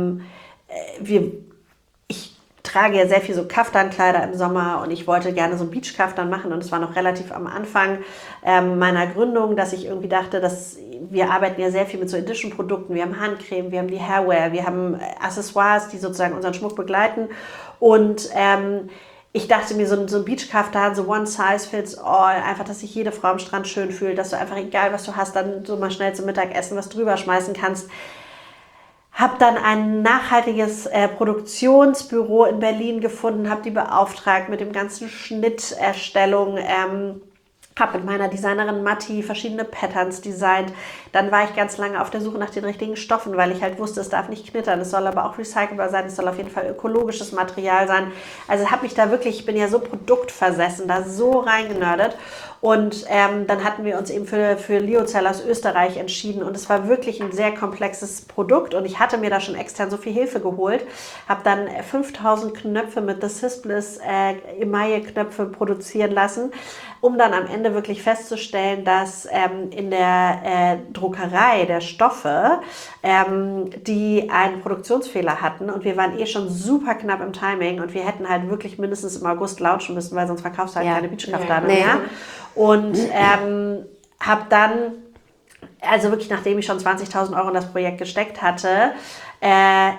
[SPEAKER 3] ich trage ja sehr viel so Kaftankleider im Sommer und ich wollte gerne so einen Beach-Kaftan machen und es war noch relativ am Anfang meiner Gründung, dass ich irgendwie dachte, dass wir arbeiten ja sehr viel mit so indischen Produkten. Wir haben Handcreme, wir haben die Hairwear, wir haben Accessoires, die sozusagen unseren Schmuck begleiten und ich dachte mir, so ein Beach-Kaftan, so one size fits all, einfach, dass sich jede Frau am Strand schön fühlt, dass du einfach, egal was du hast, dann so mal schnell zum Mittagessen was drüber schmeißen kannst. Habe dann ein nachhaltiges Produktionsbüro in Berlin gefunden, habe die beauftragt mit dem ganzen Schnitterstellung, habe mit meiner Designerin Matti verschiedene Patterns designt. Dann war ich ganz lange auf der Suche nach den richtigen Stoffen, weil ich halt wusste, es darf nicht knittern, es soll aber auch recycelbar sein, es soll auf jeden Fall ökologisches Material sein. Also habe mich da wirklich, ich bin ja so produktversessen, da so reingenördet. Und dann hatten wir uns eben für Liozell aus Österreich entschieden und es war wirklich ein sehr komplexes Produkt und ich hatte mir da schon extern so viel Hilfe geholt, habe dann 5000 Knöpfe mit The Sisbliss Emaille-Knöpfe produzieren lassen, um dann am Ende wirklich festzustellen, dass in der Druckerei der Stoffe, die einen Produktionsfehler hatten und wir waren schon super knapp im Timing und wir hätten halt wirklich mindestens im August launchen müssen, weil sonst verkaufst du halt keine Beach-Kaftane mehr. Und habe dann, also wirklich nachdem ich schon 20.000 € in das Projekt gesteckt hatte,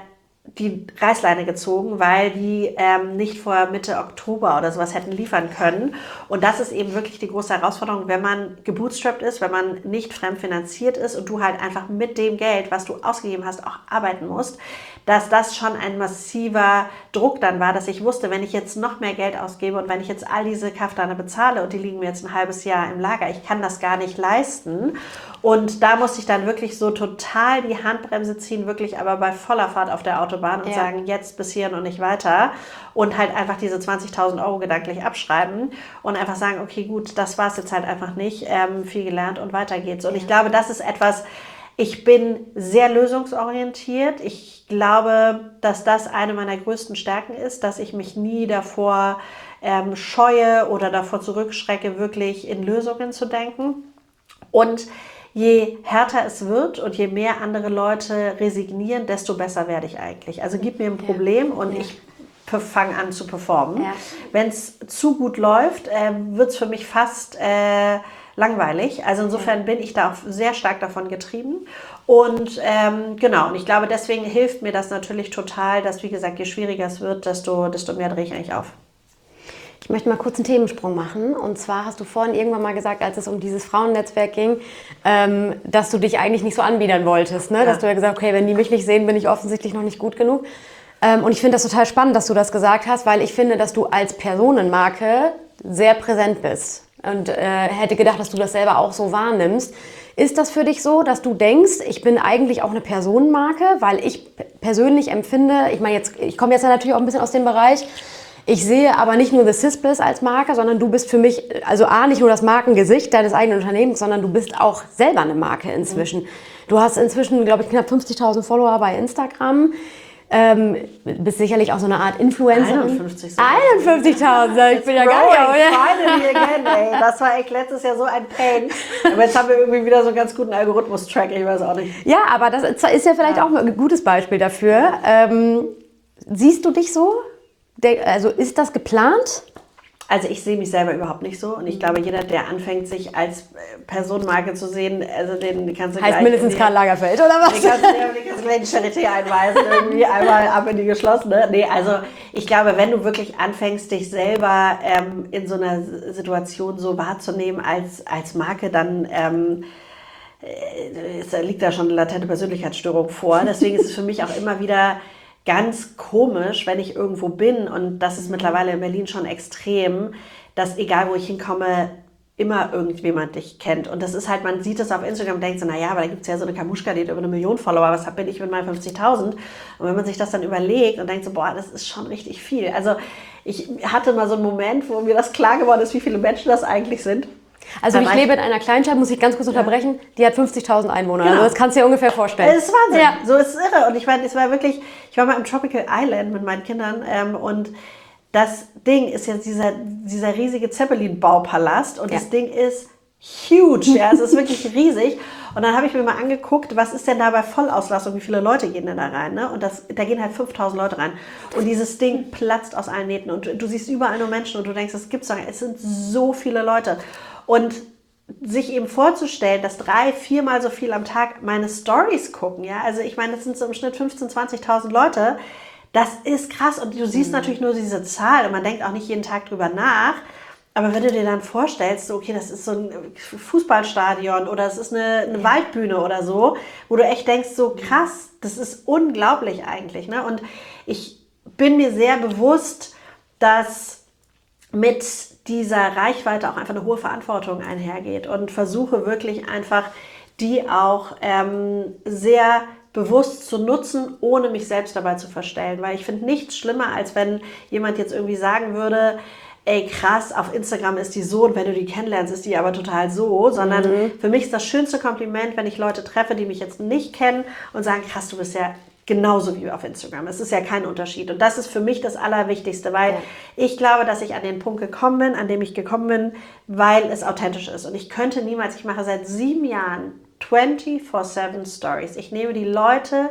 [SPEAKER 3] die Reißleine gezogen, weil die nicht vor Mitte Oktober oder sowas hätten liefern können. Und das ist eben wirklich die große Herausforderung, wenn man gebootstrapped ist, wenn man nicht fremdfinanziert ist und du halt einfach mit dem Geld, was du ausgegeben hast, auch arbeiten musst, dass das schon ein massiver Druck dann war, dass ich wusste, wenn ich jetzt noch mehr Geld ausgebe und wenn ich jetzt all diese Kaftane bezahle und die liegen mir jetzt ein halbes Jahr im Lager, ich kann das gar nicht leisten. Und da musste ich dann wirklich so total die Handbremse ziehen, wirklich aber bei voller Fahrt auf der Autobahn und sagen, jetzt bis hierhin und nicht weiter. Und halt einfach diese 20.000 Euro gedanklich abschreiben und einfach sagen, okay, gut, das war es jetzt halt einfach nicht, viel gelernt und weiter geht's. Und ich glaube, das ist etwas, ich bin sehr lösungsorientiert. Ich glaube, dass das eine meiner größten Stärken ist, dass ich mich nie davor scheue oder davor zurückschrecke, wirklich in Lösungen zu denken. Und je härter es wird und je mehr andere Leute resignieren, desto besser werde ich eigentlich. Also gib mir ein Problem und ich fange an zu performen. Ja. Wenn es zu gut läuft, wird es für mich fast langweilig. Also insofern bin ich da auch sehr stark davon getrieben. Und genau, und ich glaube, deswegen hilft mir das natürlich total, dass, wie gesagt, je schwieriger es wird, desto mehr drehe ich eigentlich auf.
[SPEAKER 1] Ich möchte mal kurz einen Themensprung machen. Und zwar hast du vorhin irgendwann mal gesagt, als es um dieses Frauennetzwerk ging, dass du dich eigentlich nicht so anbiedern wolltest. Ne? Ja. Dass du ja gesagt hast, okay, wenn die mich nicht sehen, bin ich offensichtlich noch nicht gut genug. Und ich finde das total spannend, dass du das gesagt hast, weil ich finde, dass du als Personenmarke sehr präsent bist. Und hätte gedacht, dass du das selber auch so wahrnimmst. Ist das für dich so, dass du denkst, ich bin eigentlich auch eine Personenmarke? Weil ich persönlich empfinde, ich komme jetzt ja natürlich auch ein bisschen aus dem Bereich, ich sehe aber nicht nur The Sis-Bliss als Marke, sondern du bist für mich, also nicht nur das Markengesicht deines eigenen Unternehmens, sondern du bist auch selber eine Marke inzwischen. Du hast inzwischen, glaube ich, knapp 50.000 Follower bei Instagram. Bist sicherlich auch so eine Art Influencerin. 51.000, ich bin ja gar nicht
[SPEAKER 3] ey. Das war echt letztes Jahr so ein Pain. Aber jetzt haben wir irgendwie wieder so einen ganz guten Algorithmus-Track, ich weiß auch nicht.
[SPEAKER 1] Ja, aber das ist ja vielleicht auch ein gutes Beispiel dafür. Siehst du dich so? Also ist das geplant?
[SPEAKER 3] Also ich sehe mich selber überhaupt nicht so und ich glaube, jeder, der anfängt, sich als Personenmarke zu sehen, also den kannst du
[SPEAKER 1] heißt mindestens Karl Lagerfeld, oder was?
[SPEAKER 3] Den kannst du gleich in Charité einweisen, irgendwie einmal ab in die geschlossene. Nee, also ich glaube, wenn du wirklich anfängst, dich selber in so einer Situation so wahrzunehmen als Marke, dann liegt da schon eine latente Persönlichkeitsstörung vor. Deswegen ist es für mich auch immer wieder ganz komisch, wenn ich irgendwo bin, und das ist mittlerweile in Berlin schon extrem, dass egal wo ich hinkomme, immer irgendjemand dich kennt. Und das ist halt, man sieht das auf Instagram und denkt so, naja, aber da gibt es ja so eine Kamuschka, die hat über 1 Million Follower, was bin ich mit meinen 50.000? Und wenn man sich das dann überlegt und denkt so, boah, das ist schon richtig viel. Also ich hatte mal so einen Moment, wo mir das klar geworden ist, wie viele Menschen das eigentlich sind.
[SPEAKER 1] Also ich lebe in einer Kleinstadt, muss ich ganz kurz unterbrechen, die hat 50.000 Einwohner. Genau. Also das kannst du dir ungefähr vorstellen.
[SPEAKER 3] Das ist Wahnsinn. Ja. So ist es irre. Und ich meine, es war wirklich, ich war mal im Tropical Island mit meinen Kindern und das Ding ist jetzt dieser riesige Zeppelin-Baupalast und das Ding ist huge. Ja, es ist wirklich riesig. Und dann habe ich mir mal angeguckt, was ist denn da bei Vollauslastung, wie viele Leute gehen denn da rein? Ne? Und da gehen halt 5.000 Leute rein. Und dieses Ding platzt aus allen Nähten. Und du siehst überall nur Menschen und du denkst, das gibt's doch. Es sind so viele Leute. Und sich eben vorzustellen, dass 3-4 Mal so viel am Tag meine Stories gucken, ja, also ich meine, das sind so im Schnitt 15.000, 20.000 Leute, das ist krass und du siehst natürlich nur diese Zahl und man denkt auch nicht jeden Tag drüber nach, aber wenn du dir dann vorstellst, so, okay, das ist so ein Fußballstadion oder es ist eine Waldbühne oder so, wo du echt denkst, so krass, das ist unglaublich eigentlich, ne? Und ich bin mir sehr bewusst, dass mit dieser Reichweite auch einfach eine hohe Verantwortung einhergeht und versuche wirklich einfach, die auch sehr bewusst zu nutzen, ohne mich selbst dabei zu verstellen. Weil ich finde nichts schlimmer, als wenn jemand jetzt irgendwie sagen würde, ey krass, auf Instagram ist die so und wenn du die kennenlernst, ist die aber total so. Sondern für mich ist das schönste Kompliment, wenn ich Leute treffe, die mich jetzt nicht kennen und sagen, krass, du bist ja genauso wie auf Instagram. Es ist ja kein Unterschied. Und das ist für mich das Allerwichtigste, weil ich glaube, dass ich an den Punkt gekommen bin, an dem ich gekommen bin, weil es authentisch ist. Und ich könnte niemals, ich mache seit 7 Jahren 24/7 Stories. Ich nehme die Leute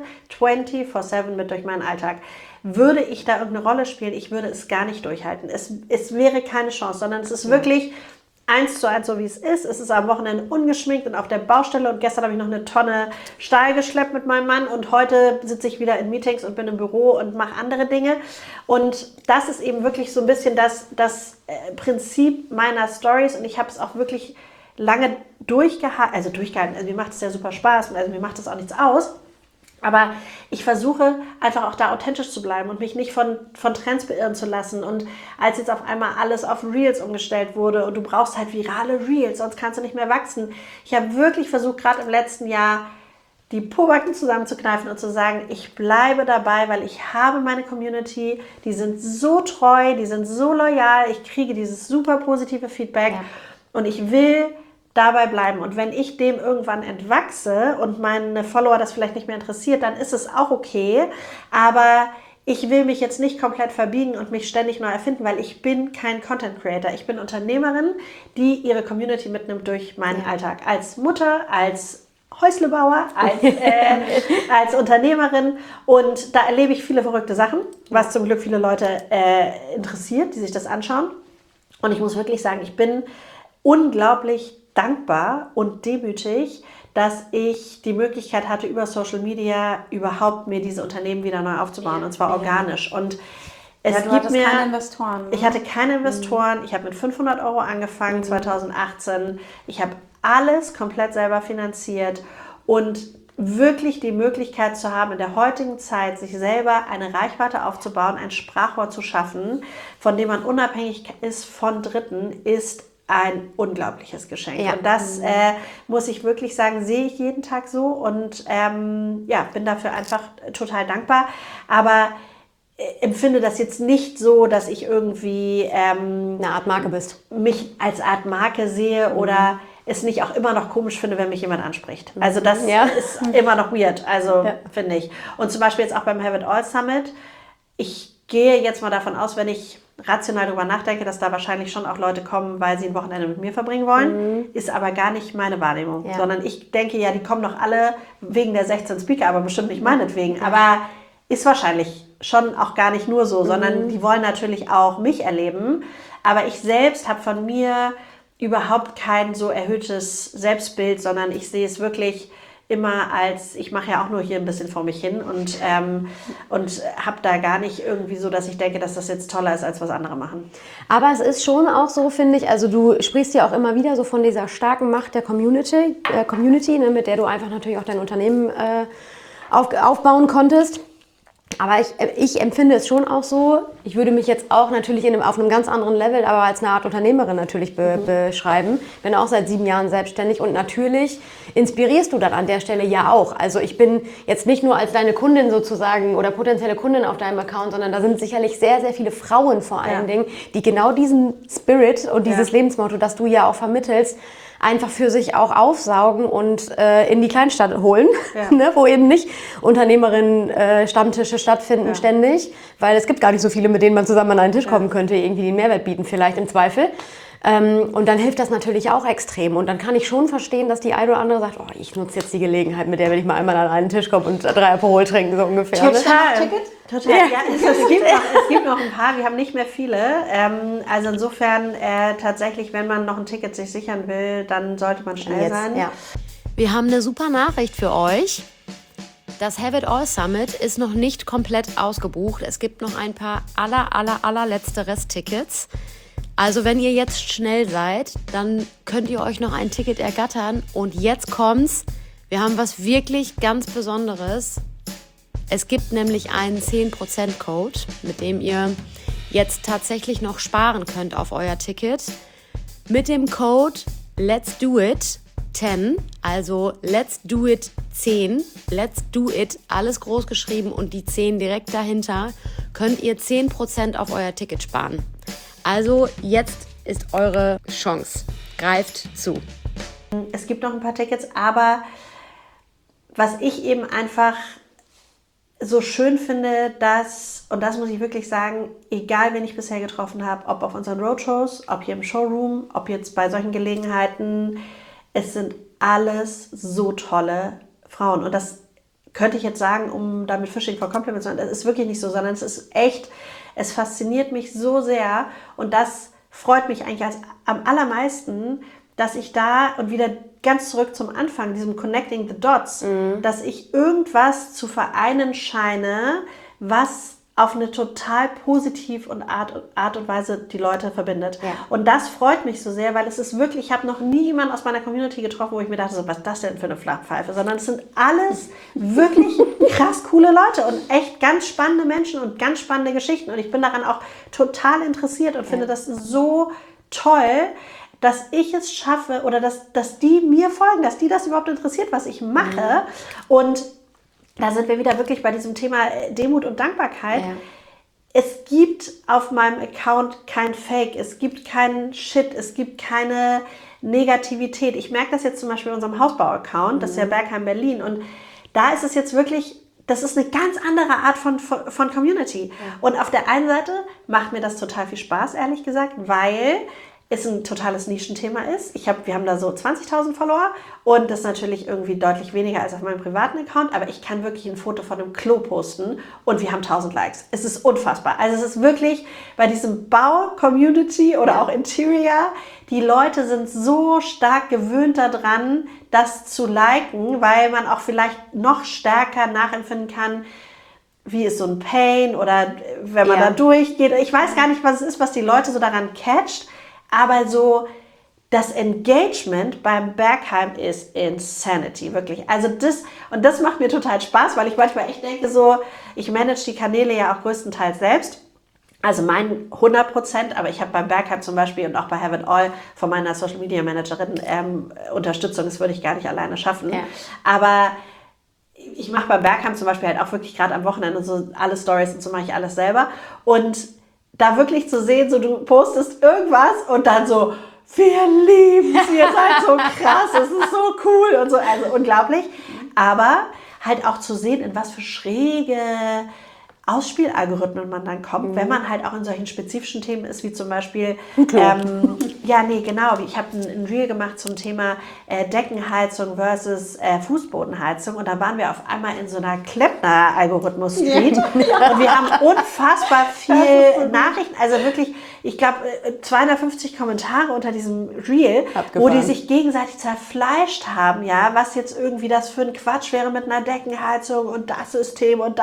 [SPEAKER 3] 24/7 mit durch meinen Alltag. Würde ich da irgendeine Rolle spielen, ich würde es gar nicht durchhalten. Es wäre keine Chance, sondern es ist wirklich 1:1 so, wie es ist. Es ist am Wochenende ungeschminkt und auf der Baustelle und gestern habe ich noch eine Tonne Stahl geschleppt mit meinem Mann und heute sitze ich wieder in Meetings und bin im Büro und mache andere Dinge. Und das ist eben wirklich so ein bisschen das Prinzip meiner Stories und ich habe es auch wirklich lange durchgehalten. Also mir macht es ja super Spaß und also mir macht es auch nichts aus. Aber ich versuche einfach auch da authentisch zu bleiben und mich nicht von Trends beirren zu lassen. Und als jetzt auf einmal alles auf Reels umgestellt wurde und du brauchst halt virale Reels, sonst kannst du nicht mehr wachsen. Ich habe wirklich versucht, gerade im letzten Jahr, die Pobacken zusammenzukneifen und zu sagen, ich bleibe dabei, weil ich habe meine Community, die sind so treu, die sind so loyal, ich kriege dieses super positive Feedback und ich will dabei bleiben. Und wenn ich dem irgendwann entwachse und meine Follower das vielleicht nicht mehr interessiert, dann ist es auch okay. Aber ich will mich jetzt nicht komplett verbiegen und mich ständig neu erfinden, weil ich bin kein Content Creator. Ich bin Unternehmerin, die ihre Community mitnimmt durch meinen Alltag. Als Mutter, als Häuslebauer, als Unternehmerin. Und da erlebe ich viele verrückte Sachen, was zum Glück viele Leute interessiert, die sich das anschauen. Und ich muss wirklich sagen, ich bin unglaublich dankbar und demütig, dass ich die Möglichkeit hatte, über Social Media überhaupt mir diese Unternehmen wieder neu aufzubauen, und zwar organisch. Und es gibt mir
[SPEAKER 2] keine Investoren.
[SPEAKER 3] Ich hatte keine Investoren. Ich habe mit 500 € angefangen, 2018. Ich habe alles komplett selber finanziert und wirklich die Möglichkeit zu haben, in der heutigen Zeit sich selber eine Reichweite aufzubauen, ein Sprachrohr zu schaffen, von dem man unabhängig ist von Dritten, ist ein unglaubliches Geschenk. Ja. Und das muss ich wirklich sagen, sehe ich jeden Tag so und bin dafür einfach total dankbar. Aber empfinde das jetzt nicht so, dass ich irgendwie
[SPEAKER 1] eine Art Marke bist.
[SPEAKER 3] Mich als Art Marke sehe oder es nicht auch immer noch komisch finde, wenn mich jemand anspricht. Also das ist immer noch weird, also finde ich. Und zum Beispiel jetzt auch beim Have It All Summit, ich gehe jetzt mal davon aus, wenn ich rational darüber nachdenke, dass da wahrscheinlich schon auch Leute kommen, weil sie ein Wochenende mit mir verbringen wollen, ist aber gar nicht meine Wahrnehmung, sondern ich denke ja, die kommen doch alle wegen der 16 Speaker, aber bestimmt nicht meinetwegen, aber ist wahrscheinlich schon auch gar nicht nur so, sondern die wollen natürlich auch mich erleben, aber ich selbst habe von mir überhaupt kein so erhöhtes Selbstbild, sondern ich sehe es wirklich immer als, ich mache ja auch nur hier ein bisschen vor mich hin und habe da gar nicht irgendwie so, dass ich denke, dass das jetzt toller ist, als was andere machen.
[SPEAKER 1] Aber es ist schon auch so, finde ich, also du sprichst ja auch immer wieder so von dieser starken Macht der Community, ne, mit der du einfach natürlich auch dein Unternehmen aufbauen konntest. Aber ich empfinde es schon auch so, ich würde mich jetzt auch natürlich auf einem ganz anderen Level, aber als eine Art Unternehmerin natürlich beschreiben. Bin auch seit 7 Jahren selbstständig und natürlich inspirierst du dann an der Stelle ja auch. Also ich bin jetzt nicht nur als deine Kundin sozusagen oder potenzielle Kundin auf deinem Account, sondern da sind sicherlich sehr, sehr viele Frauen vor allen Dingen, die genau diesen Spirit und dieses Lebensmotto, das du ja auch vermittelst, einfach für sich auch aufsaugen und in die Kleinstadt holen, ne, wo eben nicht Unternehmerinnen-Stammtische stattfinden ständig, weil es gibt gar nicht so viele, mit denen man zusammen an einen Tisch kommen könnte, irgendwie den Mehrwert bieten vielleicht im Zweifel. Und dann hilft das natürlich auch extrem. Und dann kann ich schon verstehen, dass die eine oder andere sagt, oh, ich nutze jetzt die Gelegenheit, mit der will ich mal einmal an einen Tisch kommen und 3 Aperol trinken, so ungefähr.
[SPEAKER 3] Total. Ja, es gibt noch ein paar, wir haben nicht mehr viele. Also insofern tatsächlich, wenn man noch ein Ticket sich sichern will, dann sollte man schnell sein.
[SPEAKER 1] Ja. Wir haben eine super Nachricht für euch. Das Have It All Summit ist noch nicht komplett ausgebucht. Es gibt noch ein paar allerletzte Resttickets. Also wenn ihr jetzt schnell seid, dann könnt ihr euch noch ein Ticket ergattern. Und jetzt kommt's. Wir haben was wirklich ganz Besonderes. Es gibt nämlich einen 10%-Code, mit dem ihr jetzt tatsächlich noch sparen könnt auf euer Ticket. Mit dem Code Let's Do It 10, also Let's Do It 10, Let's Do It, alles groß geschrieben und die 10 direkt dahinter, könnt ihr 10% auf euer Ticket sparen. Also jetzt ist eure Chance. Greift zu.
[SPEAKER 3] Es gibt noch ein paar Tickets, aber was ich eben einfach so schön finde, dass, und das muss ich wirklich sagen, egal wen ich bisher getroffen habe, ob auf unseren Roadshows, ob hier im Showroom, ob jetzt bei solchen Gelegenheiten, es sind alles so tolle Frauen. Und das könnte ich jetzt sagen, um damit Fishing for Compliments zu machen. Das ist wirklich nicht so, sondern es ist echt, es fasziniert mich so sehr und das freut mich eigentlich am allermeisten, dass ich da und wieder ganz zurück zum Anfang, diesem Connecting the Dots, dass ich irgendwas zu vereinen scheine, was auf eine total positiv und Art und Weise die Leute verbindet. Ja. Und das freut mich so sehr, weil es ist wirklich, ich habe noch nie jemanden aus meiner Community getroffen, wo ich mir dachte, so, was ist das denn für eine Flachpfeife, sondern es sind alles wirklich krass coole Leute und echt ganz spannende Menschen und ganz spannende Geschichten. Und ich bin daran auch total interessiert und finde das so toll, dass ich es schaffe oder dass die mir folgen, dass die das überhaupt interessiert, was ich mache. Und da sind wir wieder wirklich bei diesem Thema Demut und Dankbarkeit. Ja. Es gibt auf meinem Account kein Fake, es gibt keinen Shit, es gibt keine Negativität. Ich merke das jetzt zum Beispiel in unserem Hausbau-Account, das ist ja Bergheim Berlin. Und da ist es jetzt wirklich, das ist eine ganz andere Art von Community. Ja. Und auf der einen Seite macht mir das total viel Spaß, ehrlich gesagt, weil es ein totales Nischenthema ist. Wir haben da so 20.000 Follower und das ist natürlich irgendwie deutlich weniger als auf meinem privaten Account, aber ich kann wirklich ein Foto von einem Klo posten und wir haben 1.000 Likes. Es ist unfassbar. Also es ist wirklich bei diesem Bau-Community oder auch Interior, die Leute sind so stark gewöhnt daran, das zu liken, weil man auch vielleicht noch stärker nachempfinden kann, wie ist so ein Pain oder wenn man da durchgeht. Ich weiß gar nicht, was es ist, was die Leute so daran catcht. Aber so das Engagement beim Bergheim ist Insanity, wirklich. Also das macht mir total Spaß, weil ich manchmal echt denke so, ich manage die Kanäle ja auch größtenteils selbst. Also mein 100%, aber ich habe beim Bergheim zum Beispiel und auch bei Have It All von meiner Social Media Managerin Unterstützung, das würde ich gar nicht alleine schaffen. Ja. Aber ich mache beim Bergheim zum Beispiel halt auch wirklich gerade am Wochenende so alle Stories und so mache ich alles selber. Und da wirklich zu sehen, so du postest irgendwas und dann so, wir lieben es, ihr seid so krass, es ist so cool und so, also unglaublich. Aber halt auch zu sehen, in was für schräge Ausspielalgorithmen man dann kommt, wenn man halt auch in solchen spezifischen Themen ist, wie zum Beispiel, ich habe ein Reel gemacht zum Thema Deckenheizung versus Fußbodenheizung und da waren wir auf einmal in so einer Kleppner-Algorithmus-Street und wir haben unfassbar viel Nachrichten, also wirklich, ich glaube 250 Kommentare unter diesem Reel, wo die sich gegenseitig zerfleischt haben, ja, was jetzt irgendwie das für ein Quatsch wäre mit einer Deckenheizung und das System und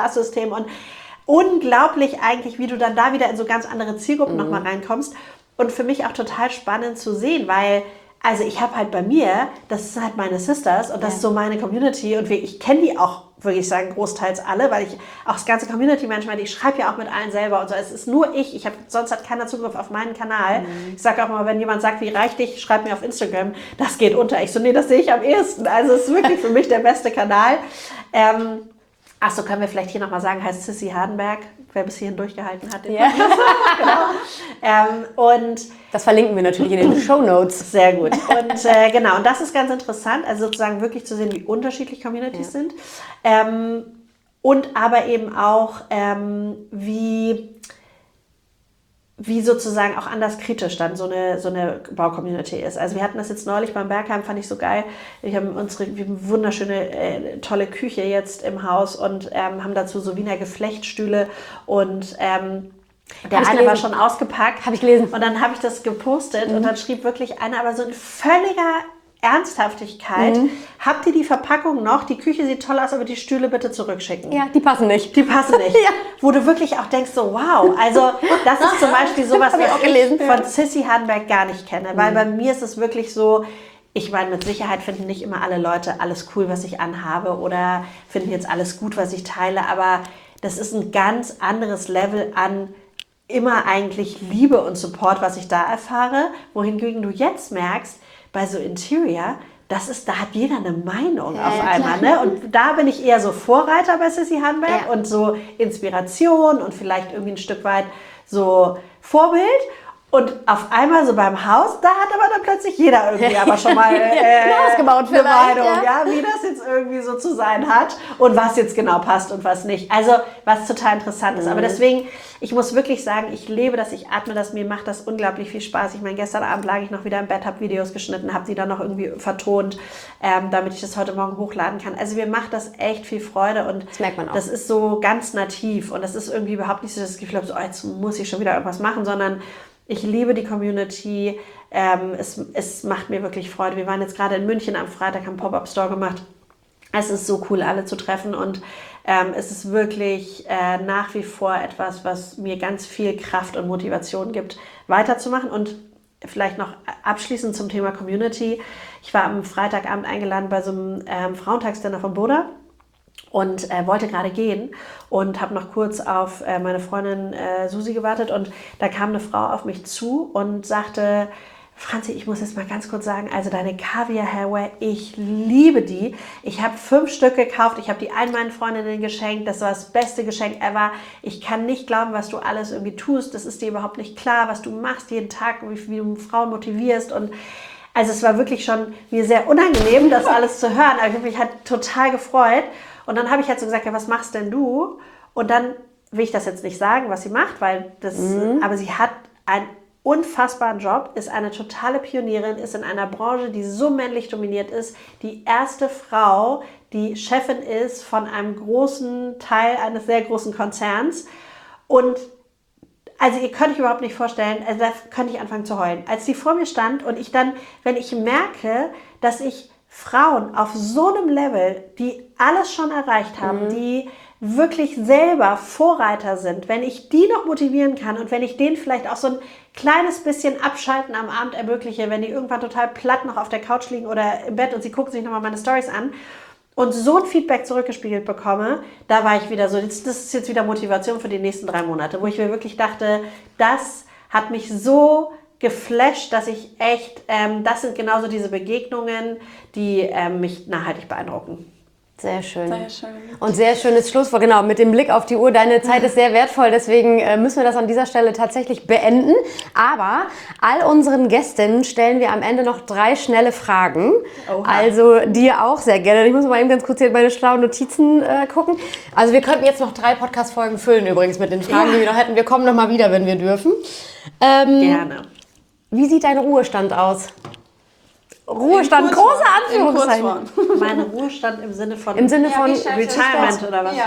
[SPEAKER 3] unglaublich eigentlich, wie du dann da wieder in so ganz andere Zielgruppen nochmal reinkommst. Und für mich auch total spannend zu sehen, weil, also ich habe halt bei mir, das sind halt meine Sisters und das ist so meine Community und ich kenne die auch, würde ich sagen, großteils alle, weil ich auch das ganze Community manchmal, ich schreibe ja auch mit allen selber und so. Es ist nur sonst hat keiner Zugriff auf meinen Kanal. Ich sage auch mal, wenn jemand sagt, wie reich dich, schreib mir auf Instagram, das geht unter. Ich so, nee, das sehe ich am ehesten. Also es ist wirklich für mich der beste Kanal. Achso, können wir vielleicht hier nochmal sagen, heißt Sissy Hardenberg, wer bis hierhin durchgehalten hat. Ja. Genau. Und
[SPEAKER 1] das verlinken wir natürlich in den Shownotes.
[SPEAKER 3] Sehr gut. Und genau, und das ist ganz interessant, also sozusagen wirklich zu sehen, wie unterschiedlich Communities sind. Und aber eben auch, wie sozusagen auch anders kritisch dann so eine Bau-Community ist. Also wir hatten das jetzt neulich beim Bergheim, fand ich so geil. Wir haben eine wunderschöne, tolle Küche jetzt im Haus und haben dazu so Wiener Geflechtstühle und der eine war schon ausgepackt.
[SPEAKER 1] Habe ich gelesen.
[SPEAKER 3] Und dann habe ich das gepostet und dann schrieb wirklich einer, aber so in völliger Ernsthaftigkeit, habt ihr die Verpackung noch? Die Küche sieht toll aus, aber die Stühle bitte zurückschicken.
[SPEAKER 1] Ja, die passen nicht.
[SPEAKER 3] Ja. Wo du wirklich auch denkst, so wow, also das ist zum Beispiel sowas, was ich von Sissy Hardenberg gar nicht kenne, weil bei mir ist es wirklich so, ich meine, mit Sicherheit finden nicht immer alle Leute alles cool, was ich anhabe oder finden jetzt alles gut, was ich teile, aber das ist ein ganz anderes Level an immer eigentlich Liebe und Support, was ich da erfahre, wohingegen du jetzt merkst, bei so Interior, da hat jeder eine Meinung auf einmal. Ne? Und da bin ich eher so Vorreiter bei Sissy Hardenberg und so Inspiration und vielleicht irgendwie ein Stück weit so Vorbild. Und auf einmal so beim Haus, da hat aber dann plötzlich jeder irgendwie aber schon mal
[SPEAKER 1] ausgebaut
[SPEAKER 3] eine Meinung, wie das jetzt irgendwie so zu sein hat und was jetzt genau passt und was nicht. Also was total interessant ist. Aber deswegen, ich muss wirklich sagen, ich lebe das, ich atme das, mir macht das unglaublich viel Spaß. Ich meine, gestern Abend lag ich noch wieder im Bett, habe Videos geschnitten, habe sie dann noch irgendwie vertont, damit ich das heute Morgen hochladen kann. Also mir macht das echt viel Freude und
[SPEAKER 1] das merkt man auch.
[SPEAKER 3] Das ist so ganz nativ und das ist irgendwie überhaupt nicht so, dass ich das Gefühl habe, so, jetzt muss ich schon wieder irgendwas machen, sondern Ich liebe die Community. Es macht mir wirklich Freude. Wir waren jetzt gerade in München am Freitag, haben Pop-Up-Store gemacht. Es ist so cool, alle zu treffen und es ist wirklich nach wie vor etwas, was mir ganz viel Kraft und Motivation gibt, weiterzumachen. Und vielleicht noch abschließend zum Thema Community. Ich war am Freitagabend eingeladen bei so einem Frauentagsdinner von Boda und wollte gerade gehen und habe noch kurz auf meine Freundin Susi gewartet und da kam eine Frau auf mich zu und sagte: Franzi, ich muss jetzt mal ganz kurz sagen, also deine Caviar Hairwear, ich liebe die. Ich habe 5 Stück gekauft, ich habe die allen meinen Freundinnen geschenkt, das war das beste Geschenk ever. Ich kann nicht glauben, was du alles irgendwie tust, das ist dir überhaupt nicht klar, was du machst jeden Tag, wie du Frauen motivierst und also es war wirklich schon mir sehr unangenehm, das alles zu hören, aber ich habe mich halt total gefreut und dann habe ich halt so gesagt, ja, was machst denn du? Und dann will ich das jetzt nicht sagen, was sie macht, weil das, aber sie hat ein unfassbaren Job, ist eine totale Pionierin, ist in einer Branche, die so männlich dominiert ist, die erste Frau, die Chefin ist von einem großen Teil eines sehr großen Konzerns und also ihr könnt euch überhaupt nicht vorstellen, also da könnte ich anfangen zu heulen. Als die vor mir stand und ich dann, wenn ich merke, dass ich Frauen auf so einem Level, die alles schon erreicht haben, die wirklich selber Vorreiter sind, wenn ich die noch motivieren kann und wenn ich denen vielleicht auch so ein kleines bisschen Abschalten am Abend ermögliche, wenn die irgendwann total platt noch auf der Couch liegen oder im Bett und sie gucken sich nochmal meine Stories an und so ein Feedback zurückgespiegelt bekomme, da war ich wieder so, das ist jetzt wieder Motivation für die nächsten 3 Monate, wo ich mir wirklich dachte, das hat mich so geflasht, dass ich echt, das sind genauso diese Begegnungen, die mich nachhaltig beeindrucken.
[SPEAKER 1] Sehr schön.
[SPEAKER 2] Sehr schön.
[SPEAKER 1] Und sehr schönes Schlusswort, genau, mit dem Blick auf die Uhr. Deine Zeit ist sehr wertvoll, deswegen müssen wir das an dieser Stelle tatsächlich beenden. Aber all unseren Gästinnen stellen wir am Ende noch 3 schnelle Fragen. Oha. Also dir auch sehr gerne. Ich muss mal eben ganz kurz hier meine schlauen Notizen gucken. Also wir könnten jetzt noch 3 Podcast-Folgen füllen übrigens mit den Fragen, die wir noch hätten. Wir kommen noch mal wieder, wenn wir dürfen.
[SPEAKER 3] Gerne.
[SPEAKER 1] Wie sieht dein Ruhestand aus? Ruhestand, große Anführungszeichen.
[SPEAKER 3] Mein Ruhestand im Sinne von
[SPEAKER 2] Retirement
[SPEAKER 3] oder was?
[SPEAKER 2] Ja.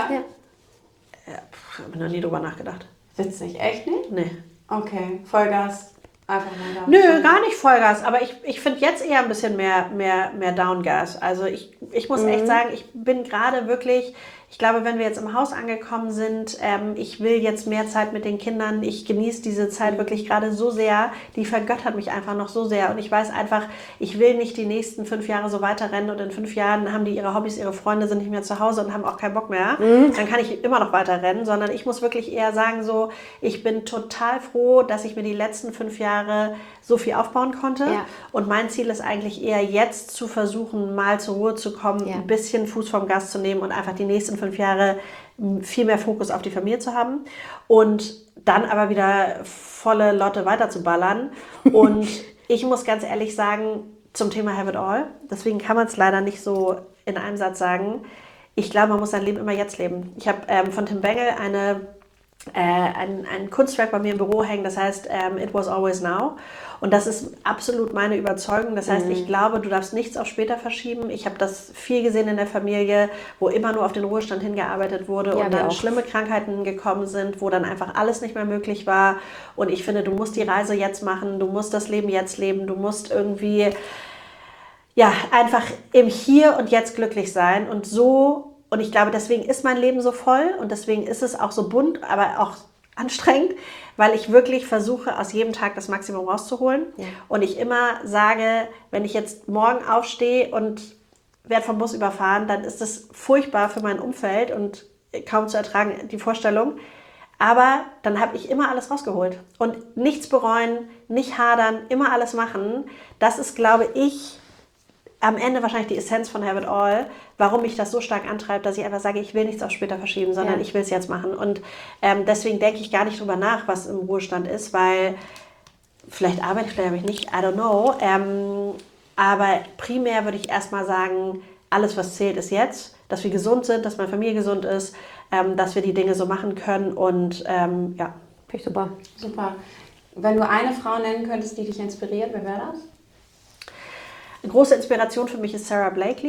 [SPEAKER 3] Habe ich noch nie drüber nachgedacht.
[SPEAKER 2] Witzig, echt nicht?
[SPEAKER 3] Nee.
[SPEAKER 2] Okay, Vollgas, einfach mal da.
[SPEAKER 3] Nö, gar nicht Vollgas, aber ich finde jetzt eher ein bisschen mehr Downgas. Also ich muss echt sagen, ich bin gerade wirklich, ich glaube, wenn wir jetzt im Haus angekommen sind, ich will jetzt mehr Zeit mit den Kindern, ich genieße diese Zeit wirklich gerade so sehr, die vergöttert mich einfach noch so sehr und ich weiß einfach, ich will nicht die nächsten 5 Jahre so weiterrennen und in 5 Jahren haben die ihre Hobbys, ihre Freunde sind nicht mehr zu Hause und haben auch keinen Bock mehr, dann kann ich immer noch weiterrennen, sondern ich muss wirklich eher sagen so, ich bin total froh, dass ich mir die letzten 5 Jahre so viel aufbauen konnte und mein Ziel ist eigentlich eher jetzt zu versuchen, mal zur Ruhe zu kommen, ein bisschen Fuß vom Gas zu nehmen und einfach die nächsten 5 Jahre viel mehr Fokus auf die Familie zu haben und dann aber wieder volle Lotte weiter zu ballern. Und ich muss ganz ehrlich sagen, zum Thema Have It All, deswegen kann man es leider nicht so in einem Satz sagen, ich glaube, man muss sein Leben immer jetzt leben. Ich habe von Tim Bengel ein Kunstwerk bei mir im Büro hängen, das heißt It Was Always Now. Und das ist absolut meine Überzeugung. Das heißt, ich glaube, du darfst nichts auf später verschieben. Ich habe das viel gesehen in der Familie, wo immer nur auf den Ruhestand hingearbeitet wurde und dann schlimme Krankheiten gekommen sind, wo dann einfach alles nicht mehr möglich war. Und ich finde, du musst die Reise jetzt machen, du musst das Leben jetzt leben, du musst irgendwie einfach im Hier und Jetzt glücklich sein und so. Und ich glaube, deswegen ist mein Leben so voll und deswegen ist es auch so bunt, aber auch anstrengend, weil ich wirklich versuche, aus jedem Tag das Maximum rauszuholen. Ja. Und ich immer sage, wenn ich jetzt morgen aufstehe und werde vom Bus überfahren, dann ist das furchtbar für mein Umfeld und kaum zu ertragen, die Vorstellung. Aber dann habe ich immer alles rausgeholt. Und nichts bereuen, nicht hadern, immer alles machen. Das ist, glaube ich, am Ende wahrscheinlich die Essenz von Have It All, warum mich das so stark antreibt, dass ich einfach sage, ich will nichts auf später verschieben, sondern ich will es jetzt machen. Und deswegen denke ich gar nicht drüber nach, was im Ruhestand ist, weil vielleicht arbeite ich, vielleicht habe ich nicht, I don't know. Aber primär würde ich erstmal sagen, alles, was zählt, ist jetzt, dass wir gesund sind, dass meine Familie gesund ist, dass wir die Dinge so machen können und Finde
[SPEAKER 1] ich super.
[SPEAKER 2] Super. Wenn du eine Frau nennen könntest, die dich inspiriert, wer wäre das?
[SPEAKER 3] Eine große Inspiration für mich ist Sarah Blakely.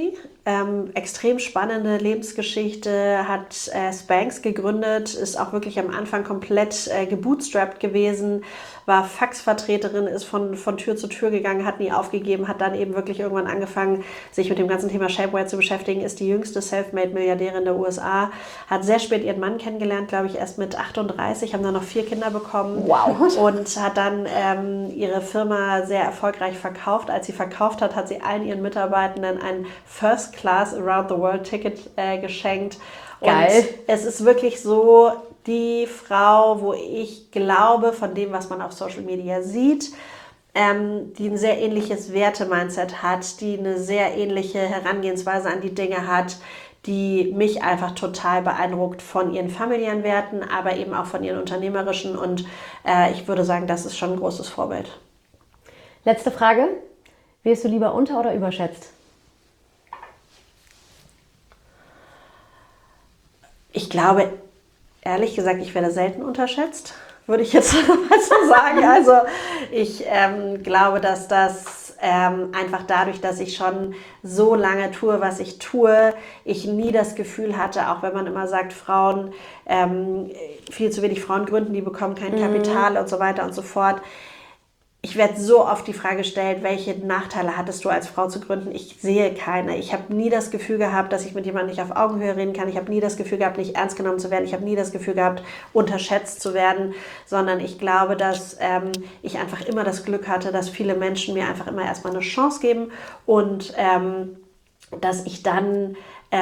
[SPEAKER 3] extrem spannende Lebensgeschichte, hat Spanx gegründet, ist auch wirklich am Anfang komplett gebootstrapped gewesen, war Faxvertreterin, ist von Tür zu Tür gegangen, hat nie aufgegeben, hat dann eben wirklich irgendwann angefangen, sich mit dem ganzen Thema Shapewear zu beschäftigen, ist die jüngste Selfmade-Milliardärin der USA, hat sehr spät ihren Mann kennengelernt, glaube ich, erst mit 38, haben dann noch 4 Kinder bekommen.
[SPEAKER 1] Wow.
[SPEAKER 3] Und hat dann ihre Firma sehr erfolgreich verkauft. Als sie verkauft hat, hat sie allen ihren Mitarbeitenden ein First Class Around the World Ticket geschenkt.
[SPEAKER 1] Geil.
[SPEAKER 3] Und es ist wirklich so die Frau, wo ich glaube, von dem, was man auf Social Media sieht, die ein sehr ähnliches Werte-Mindset hat, die eine sehr ähnliche Herangehensweise an die Dinge hat, die mich einfach total beeindruckt von ihren familiären Werten, aber eben auch von ihren unternehmerischen. Und ich würde sagen, das ist schon ein großes Vorbild.
[SPEAKER 1] Letzte Frage. Wirst du lieber unter- oder überschätzt?
[SPEAKER 3] Ich glaube, ehrlich gesagt, ich werde selten unterschätzt, würde ich jetzt mal so sagen. Also ich glaube, dass das einfach dadurch, dass ich schon so lange tue, was ich tue, ich nie das Gefühl hatte, auch wenn man immer sagt, Frauen, viel zu wenig Frauen gründen, die bekommen kein Kapital und so weiter und so fort. Ich werde so oft die Frage gestellt, welche Nachteile hattest du als Frau zu gründen? Ich sehe keine. Ich habe nie das Gefühl gehabt, dass ich mit jemandem nicht auf Augenhöhe reden kann. Ich habe nie das Gefühl gehabt, nicht ernst genommen zu werden. Ich habe nie das Gefühl gehabt, unterschätzt zu werden, sondern ich glaube, dass ich einfach immer das Glück hatte, dass viele Menschen mir einfach immer erstmal eine Chance geben und dass ich dann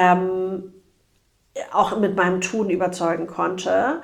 [SPEAKER 3] auch mit meinem Tun überzeugen konnte.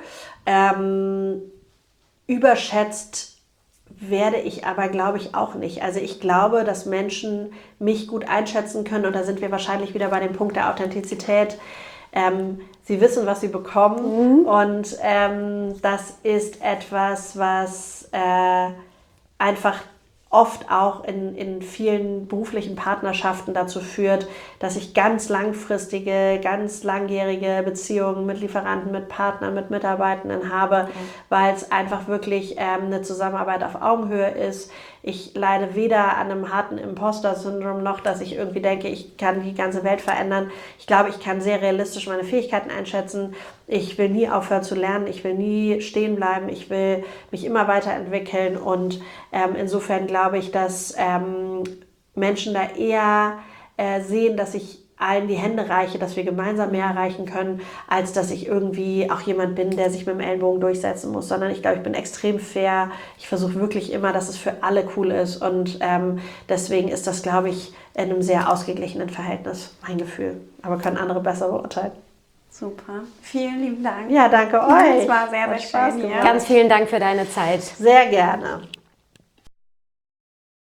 [SPEAKER 3] Überschätzt werde ich aber, glaube ich, auch nicht. Also ich glaube, dass Menschen mich gut einschätzen können und da sind wir wahrscheinlich wieder bei dem Punkt der Authentizität. Sie wissen, was sie bekommen und das ist etwas, was einfach oft auch in vielen beruflichen Partnerschaften dazu führt, dass ich ganz langfristige, ganz langjährige Beziehungen mit Lieferanten, mit Partnern, mit Mitarbeitenden habe, weil es einfach wirklich eine Zusammenarbeit auf Augenhöhe ist. Ich leide weder an einem harten Imposter-Syndrom noch, dass ich irgendwie denke, ich kann die ganze Welt verändern. Ich glaube, ich kann sehr realistisch meine Fähigkeiten einschätzen. Ich will nie aufhören zu lernen. Ich will nie stehen bleiben. Ich will mich immer weiterentwickeln. Und insofern glaube ich, dass Menschen da eher sehen, dass ich allen die Hände reiche, dass wir gemeinsam mehr erreichen können, als dass ich irgendwie auch jemand bin, der sich mit dem Ellenbogen durchsetzen muss, sondern ich glaube, ich bin extrem fair. Ich versuche wirklich immer, dass es für alle cool ist und deswegen ist das, glaube ich, in einem sehr ausgeglichenen Verhältnis, mein Gefühl. Aber können andere besser beurteilen.
[SPEAKER 2] Super. Vielen lieben Dank.
[SPEAKER 3] Ja, danke euch.
[SPEAKER 2] Es war sehr, sehr schön hier.
[SPEAKER 1] Ganz vielen Dank für deine Zeit.
[SPEAKER 3] Sehr gerne.